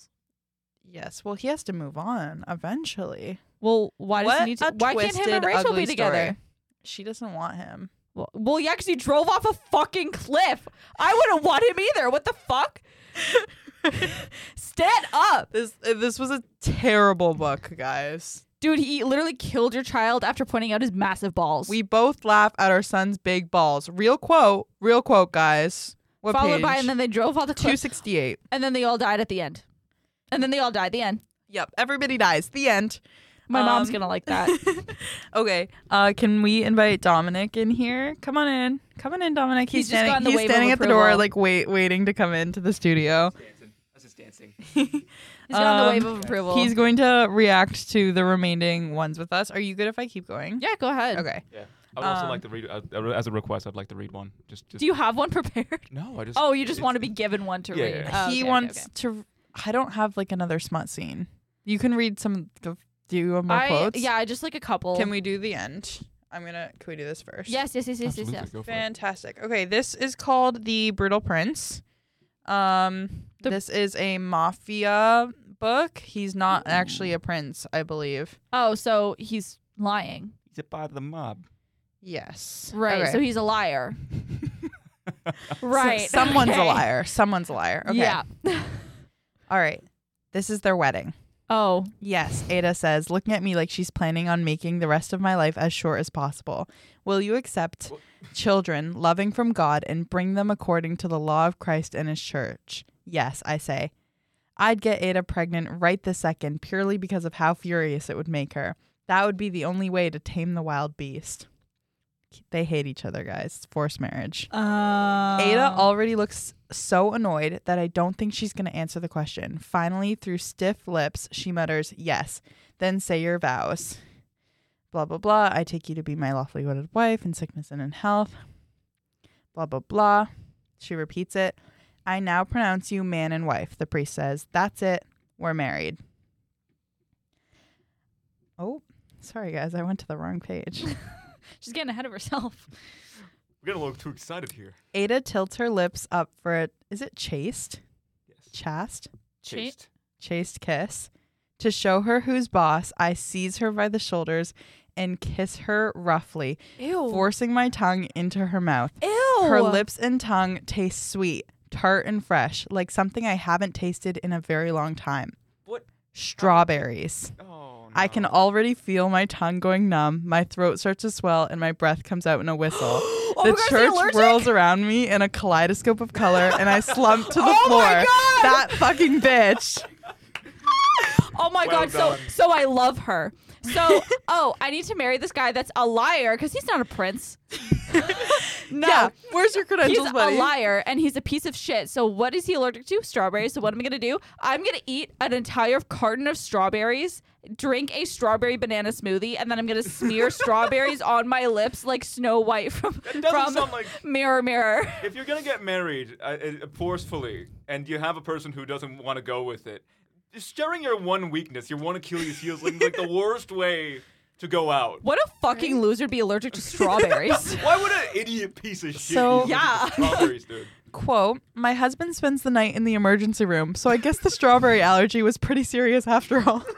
Yes, well, he has to move on eventually. Well, why does What he need to? a Why can't him twisted, and Rachel ugly be together? story. She doesn't want him. Well, well, yeah, because he drove off a fucking cliff. I wouldn't want him either. What the fuck? Stand up. This uh, this was a terrible book, guys. Dude, he literally killed your child after pointing out his massive balls. We both laugh at our son's big balls. Real quote. Real quote, guys. What Followed page? by, and then they drove off the two cliff. sixty-eight. And then they all died at the end. And then they all died. The end. Yep, everybody dies. The end. My mom's Um, gonna like that. Okay, uh, can we invite Dominic in here? Come on in. Come on in, Dominic. He's He's, just standing, gotten the he's wave of standing at the door, approval. like wait, waiting to come into the studio. Dancing. That's just dancing. He's got the Um, wave of approval. He's going to react to the remaining ones with us. Are you good if I keep going? yeah, go ahead. Okay. Yeah. I would also Um, like to read uh, as a request. I'd like to read one. Just, just Do you have one prepared? no. I just. Oh, you just it's- want to be given one to Yeah, read. yeah. Oh, he okay, wants okay, to. I don't have like another smut scene. You can read some. The, do you have more okay. I, quotes? yeah, just like a couple. Can we do the end? I'm gonna. Can we do this first? Yes, yes, yes, yes, yes, Absolutely, yes. go for it. Fantastic. Okay, this is called The Brutal Prince. Um, The- this is a mafia book. He's not actually a prince, I believe. Oh, so he's lying. He's a part of the mob. Yes. Right. Okay. So he's a liar. Right. So someone's Okay. a liar. Someone's a liar. Okay. Yeah. All right. This is their wedding. Oh. Yes, Ada says, looking at me like she's planning on making the rest of my life as short as possible. Will you accept children, loving from God, and bring them according to the law of Christ and his church? Yes, I say. I'd get Ada pregnant right this second, purely because of how furious it would make her. That would be the only way to tame the wild beast. They hate each other, guys. It's forced marriage. Uh, Ada already looks so annoyed that I don't think she's going to answer the question. Finally, through stiff lips, she mutters, yes. Then say your vows. Blah, blah, blah. I take you to be my lawfully wedded wife in sickness and in health. Blah, blah, blah. She repeats it. I now pronounce you man and wife, the priest says. That's it. We're married. Oh, sorry, guys. I went to the wrong page. She's getting ahead of herself. We're getting a little too excited here. Ada tilts her lips up for a, is it chaste? Yes. Chaste? Chaste. Chaste kiss. To show her who's boss, I seize her by the shoulders and kiss her roughly, Ew. forcing my tongue into her mouth. Ew. Her lips and tongue taste sweet, tart and fresh, like something I haven't tasted in a very long time. What? Strawberries. Oh, no. I can already feel my tongue going numb, my throat starts to swell, and my breath comes out in a whistle. Oh The my God, is he church allergic? whirls around me in a kaleidoscope of color, and I slump to the Oh floor. my God! That fucking bitch. Oh my Well God. So done. so I love her. So, oh, I need to marry this guy that's a liar because he's not a prince. No. Yeah. Where's your He's credentials, buddy? a liar and he's a piece of shit. So what is he allergic to? Strawberries. So what am I going to do? I'm going to eat an entire carton of strawberries, drink a strawberry banana smoothie, and then I'm going to smear strawberries on my lips like Snow White from, That doesn't from sound like. Mirror Mirror. If you're gonna get married uh, uh, forcefully, and you have a person who doesn't want to go with it, just sharing your one weakness, your one Achilles heel, is like, like the worst way to go out. What a fucking loser to be allergic to strawberries. Why would an idiot piece of shit So- be allergic Yeah. to strawberries, dude? Quote, my husband spends the night in the emergency room, so I guess the strawberry allergy was pretty serious after all.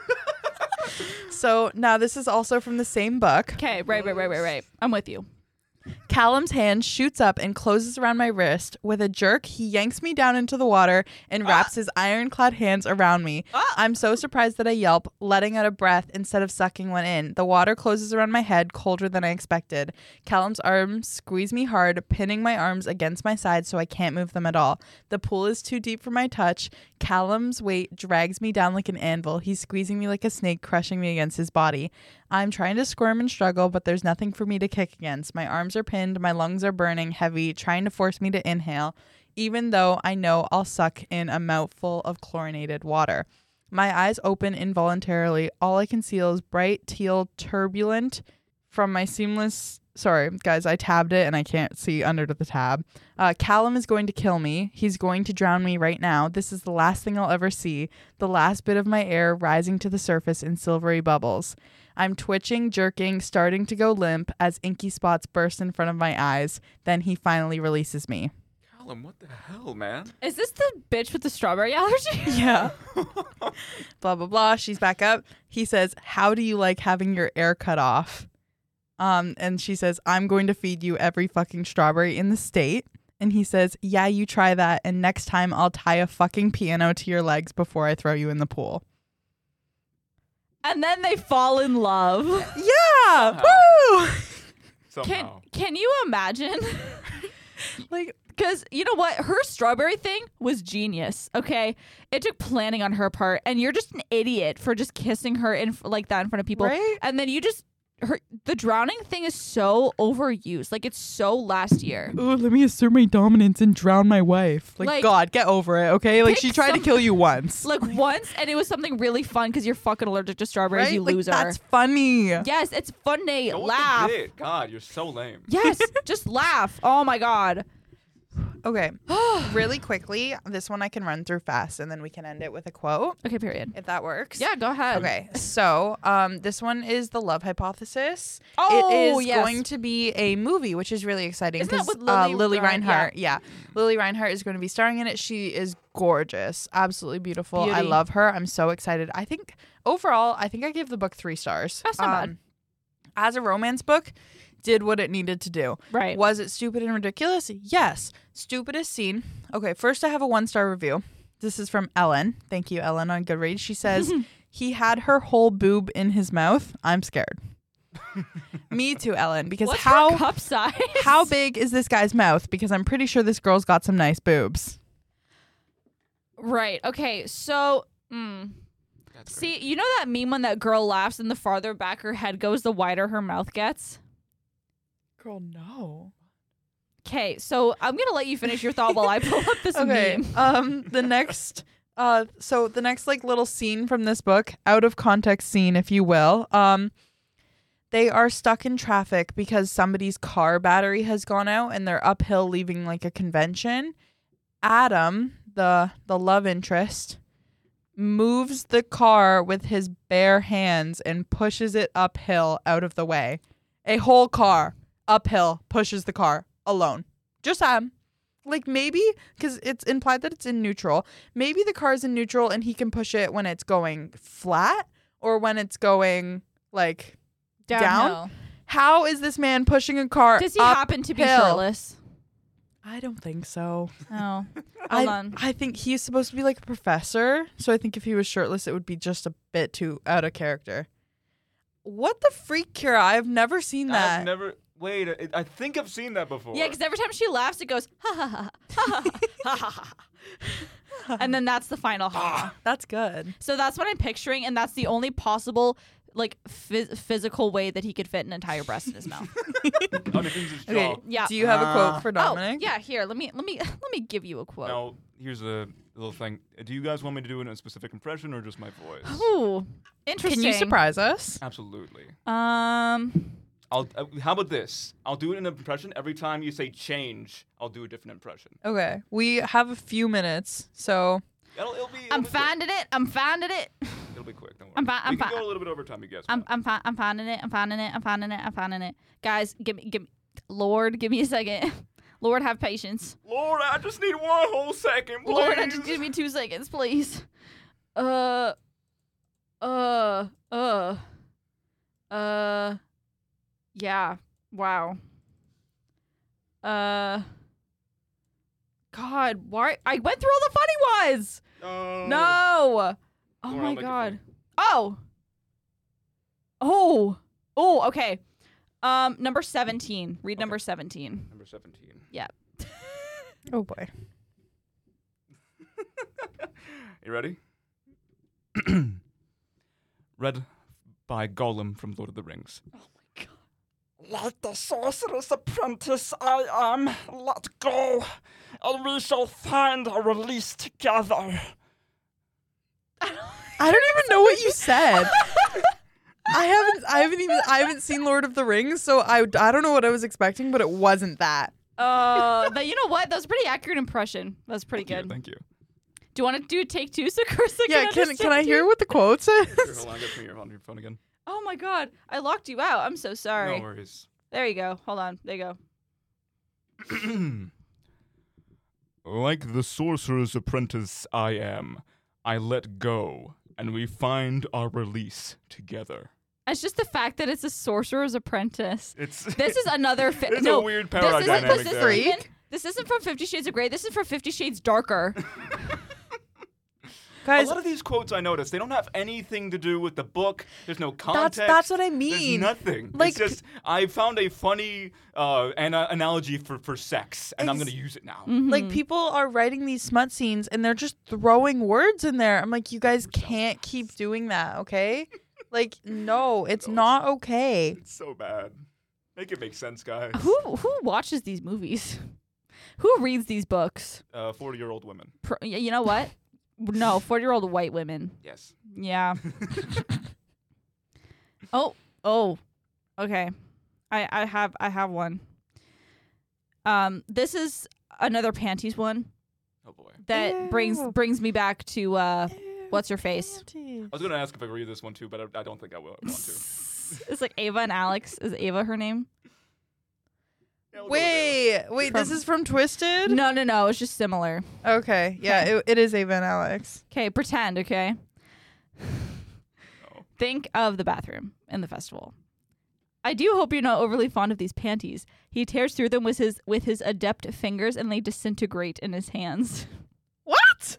So now this is also from the same book. Okay, right, right, right, right, right. I'm with you. Callum's hand shoots up and closes around my wrist. With a jerk, he yanks me down into the water and wraps his ironclad hands around me. I'm so surprised that I yelp, letting out a breath instead of sucking one in. The water closes around my head, colder than I expected. Callum's arms squeeze me hard, pinning my arms against my side so I can't move them at all. The pool is too deep for my touch. Callum's weight drags me down like an anvil. He's squeezing me like a snake, crushing me against his body. I'm trying to squirm and struggle, but there's nothing for me to kick against. My arms are pinned, my lungs are burning, heavy, trying to force me to inhale, even though I know I'll suck in a mouthful of chlorinated water. My eyes open involuntarily. All I can see is bright teal turbulent from my seamless... Sorry, guys, I tabbed it and I can't see under the tab. Uh, Callum is going to kill me. He's going to drown me right now. This is the last thing I'll ever see. The last bit of my air rising to the surface in silvery bubbles. I'm twitching, jerking, starting to go limp as inky spots burst in front of my eyes. Then he finally releases me. Callum, what the hell, man? Is this the bitch with the strawberry allergy? Yeah. Blah, blah, blah. She's back up. He says, how do you like having your air cut off? Um, and she says, I'm going to feed you every fucking strawberry in the state. And he says, yeah, you try that. And next time I'll tie a fucking piano to your legs before I throw you in the pool. And then they fall in love. Yeah. Somehow. Woo. Can Somehow. can you imagine? Like, Because you know what? Her strawberry thing was genius. Okay. It took planning on her part. And you're just an idiot for just kissing her in like that in front of people. right? And then you just, her the drowning thing is so overused. Like it's so last year. Oh, let me assert my dominance and drown my wife. Like, Like, God, get over it, okay? Like, pick she tried some- to kill you once. Like once, and it was something really fun because you're fucking allergic to strawberries, right? you Like, loser. that's funny. Yes, it's funny. Go with the Laugh. bit. God, you're so lame. Yes, just laugh. Oh my God. Okay. Really quickly, this one I can run through fast, and then we can end it with a quote, Okay, period. if that works. Yeah, go ahead. Okay, so um, this one is the Love Hypothesis. Oh, it is yes. going to be a movie, which is really exciting. Isn't that 'cause, with uh, Lily Lily Rein- Reinhart? Yeah. Lily Reinhart is going to be starring in it. She is gorgeous, absolutely beautiful. I Beauty. love her. I'm so excited. I think overall, I think I give the book three stars. That's not bad. As a romance book, did what it needed to do. Right. Was it stupid and ridiculous? Yes. Stupidest scene. Okay, first I have a one-star review. This is from Ellen. Thank you, Ellen, on Goodreads. She says, he had her whole boob in his mouth. I'm scared. Me too, Ellen, because What's how her cup size? how big is this guy's mouth? Because I'm pretty sure this girl's got some nice boobs. Right. Okay. So, mm, That's see, you know that meme when that girl laughs and the farther back her head goes, the wider her mouth gets? Girl, no. Okay. So I'm going to let you finish your thought while I pull up this Okay. meme. Um, the next, uh, so the next like little scene from this book, out of context scene, if you will. Um, they are stuck in traffic because somebody's car battery has gone out, and they're uphill leaving like a convention. Adam, the the love interest, moves the car with his bare hands and pushes it uphill out of the way. A whole car uphill pushes the car alone. Just Adam. Like maybe, because it's implied that it's in neutral, maybe the car's in neutral and he can push it when it's going flat or when it's going like down. Downhill. How is this man pushing a car Does he uphill? happen to be shirtless? I don't think so. Oh, I, hold on. I think he's supposed to be like a professor, so I think if he was shirtless, it would be just a bit too out of character. What the freak, Kira? I've never seen that. I've never. Wait, I, I think I've seen that before. Yeah, because every time she laughs, it goes ha ha ha ha ha ha ha, and then that's the final ha. That's good. So that's what I'm picturing, and that's the only possible like phys- physical way that he could fit an entire breast in his mouth. Underneath his jaw. Okay. Yeah. Do you have a Ah. quote for Oh, Dominic? yeah. Here, let me let me let me give you a quote. Now, here's a little thing. Do you guys want me to do it in a specific impression or just my voice? Ooh, interesting. Can you surprise us? Absolutely. Um. I'll. Uh, how about this? I'll do it in an impression. Every time you say change, I'll do a different impression. Okay. We have a few minutes, so It'll, it'll be. It'll I'm be quick. finding it. I'm finding it. It'll be quick. Don't worry. I'm fi- I'm we can fi- go a little bit over time, you guys. I'm I'm fi- I'm finding it. I'm finding it. I'm finding it. I'm finding it. Guys, give me give me. Lord, give me a second. Lord, have patience. Lord, I just need one whole second, please. Lord, just give me two seconds, please. Uh, uh, uh, uh, yeah. Wow. Uh, God, why? I went through all the funny ones. No. No. Oh Lord, I'll my make it God. funny. Oh. Oh. Oh. Okay. Um, number seventeen. Read Okay. number seventeen. Number seventeen. Yeah. oh boy. You ready? Read by Gollum from Lord of the Rings. Like the sorcerer's apprentice I am, let go, and we shall find a release together. I don't even know what you said. I haven't I haven't even I haven't seen Lord of the Rings, so I I don't know what I was expecting, but it wasn't that. Uh, but you know what? That was a pretty accurate impression. That was pretty Thank good. you. Thank you. Do you want to do take two so Carissa Yeah, can can understand can I you? hear what the quote says? Here, hold on, get me your phone, your phone again. Oh my God, I locked you out. I'm so sorry. No worries. There you go. Hold on. There you go. Like the sorcerer's apprentice I am, I let go, and we find our release together. It's just the fact that it's a sorcerer's apprentice. It's This is another. Fi- it's no, a weird this power isn't. dynamic This there. isn't even. This isn't from Fifty Shades of Grey. This is from Fifty Shades Darker. A Guys, lot of these quotes I noticed, they don't have anything to do with the book. There's no that's context. that's what I There's mean. nothing. Like- it's just I found a funny uh, an- analogy for, for sex, and I'm Ex- going to use it now. Like Mhm. people are writing these smut scenes and they're just throwing words in there. I'm like, you guys can't keep doing that, okay? Like, no, it's No, not okay. It's so bad. Make it make sense, guys. Who who watches these movies? Who reads these books? Uh, forty-year-old women. Pro- y- you know what? No, forty-year-old white women. Yes. Yeah. Oh, oh. Okay. I I have I have one. Um this is another panties one Oh boy. that brings Ew. brings me back to uh what's her face? I was going to ask if I could read this one too, but I, I don't think I will want to. It's like Ava and Alex. Is Ava her name? Yeah, we'll go with it. Wait, wait, this From- is from Twisted? No, no, no. It's just similar. Okay, yeah, it, it is Ava and Alex. Okay, pretend, okay? No. Think of the bathroom in the festival. I do hope you're not overly fond of these panties. He tears through them with his with his adept fingers, and they disintegrate in his hands. What?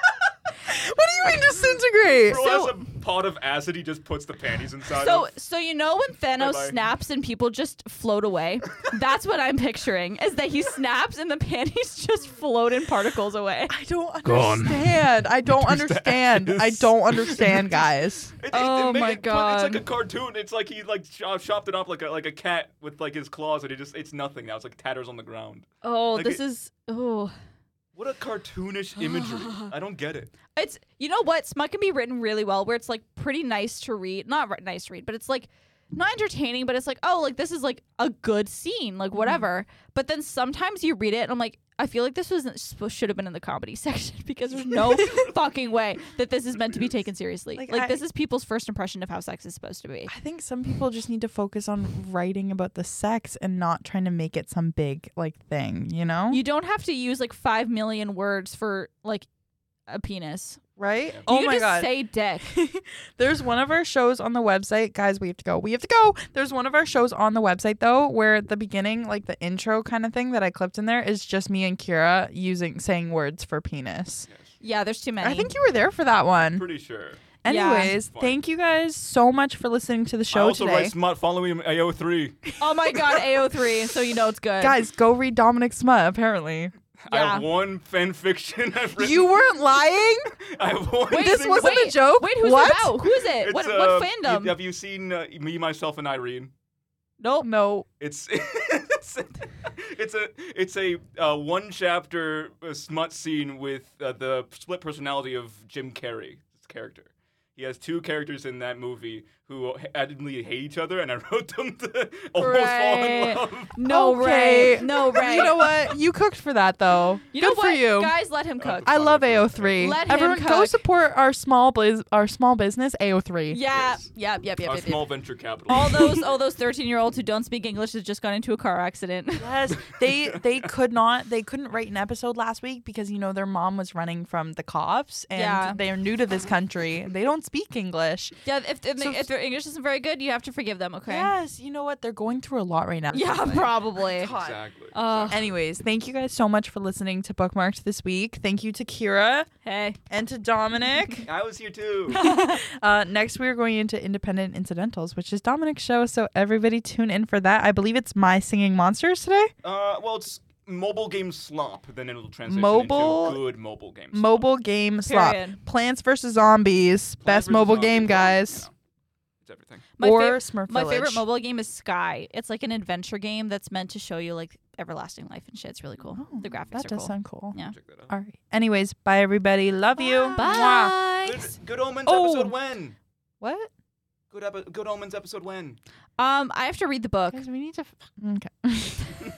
What do you mean disintegrate? Bro So- has a pot of acid. He just puts the panties inside. So, of. so you know when Thanos Bye-bye. snaps and people just float away? That's what I'm picturing, is that he snaps and the panties just float in particles away. I don't Gone. understand. I don't understand. I ashes. don't understand, guys. It- it- Oh it made my it- but It's like God. a cartoon. It's like he like cho- chopped it up like a like a cat with like his claws, and it just it's nothing now. It's like tatters on the ground. Oh, Like this it- is oh. What a cartoonish imagery. I don't get it. It's you know what, smut can be written really well, where it's like pretty nice to read, not ri- nice to read, but it's like not entertaining, but it's like, oh, like this is like a good scene, like whatever. But then sometimes you read it and I'm like, I feel like this was should have been in the comedy section, because there's no fucking way that this is meant to be taken seriously. Like, Like, I- this is people's first impression of how sex is supposed to be. I think some people just need to focus on writing about the sex and not trying to make it some big like thing, you know? You don't have to use like five million words for like a penis. right? Yeah. Oh you my just god. say dick. There's one of our shows on the website. Guys, we have to go. We have to go. There's one of our shows on the website though, where the beginning, like the intro kind of thing that I clipped in there, is just me and Kira using saying words for penis. Yes. Yeah, there's too many. I think you were there for that one. Pretty sure. Yeah. Anyways, Fine. thank you guys so much for listening to the I show also today. write smut. Follow me on A O three. Oh my god, A O three, so you know it's good. Guys, go read Dominic Smut, apparently. I have Yeah. one fan fiction I've written. You weren't lying? I have one. Wait, This single- wasn't a wait, joke? Wait, who's What? it about? Who is it? It's, What, uh, what you- fandom? Have you seen uh, Me, Myself, and Irene? Nope. No. It's it's, it's a it's a uh, one chapter uh, smut scene with uh, the split personality of Jim Carrey, his character. He has two characters in that movie who adamantly hate each other, and I wrote them to almost fall in Right. love. No, Okay. Ray. No, Ray. You know what? You cooked for that though. You Good know for what? you. Guys, let him cook. I love Funny A O for- three. Let him Everyone go cook. support our small biz- our small business A O three. Yeah. Yes. Yep. Yep. Yep. Our yep, small yep. venture capital. All those, all those thirteen-year-olds who don't speak English has just got into a car accident. Yes, they they could not they couldn't write an episode last week because you know their mom was running from the cops and Yeah. they're new to this country. They don't speak English. Yeah. If if, So- if their English isn't very good, you have to forgive them. Okay. Yes, you know what? They're going through a lot right now. Yeah. Probably. Exactly. Uh, Anyways, thank you guys so much for listening to Bookmarked this week. Thank you to Kira hey. and to Dominic. I was here too. uh, next, we are going into Independent Incidentals, which is Dominic's show. So everybody tune in for that. I believe it's My Singing Monsters today. Uh, well, it's mobile game slop. Then it'll transition Mobile- into good mobile game. slop. Mobile game slop. Period. Plants versus Zombies. Plants Best versus mobile Zombies, game, well, guys. you know, it's everything. My or fav- Smurf My Village. favorite mobile game is Sky. It's like an adventure game that's meant to show you like everlasting life and shit. It's really cool. Oh, the graphics That are does cool. sound cool. Yeah. Check that out. All right. Anyways, bye everybody. Love you. Mwah. Bye. Good, good Omens Oh. episode when? What? Good, epi- good Omens episode when? Um, I have to read the book. Guys, we need to. F- okay.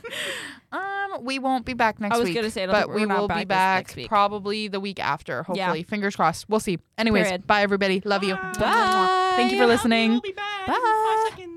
um, we won't be back next I was week. gonna say, I don't but think we we're not will back be this back next week. probably the week after. Yeah. Hopefully, fingers crossed. We'll see. Anyways, Period. bye everybody. Love you. Bye. Thank you for listening. We'll be back. Bye. in five seconds.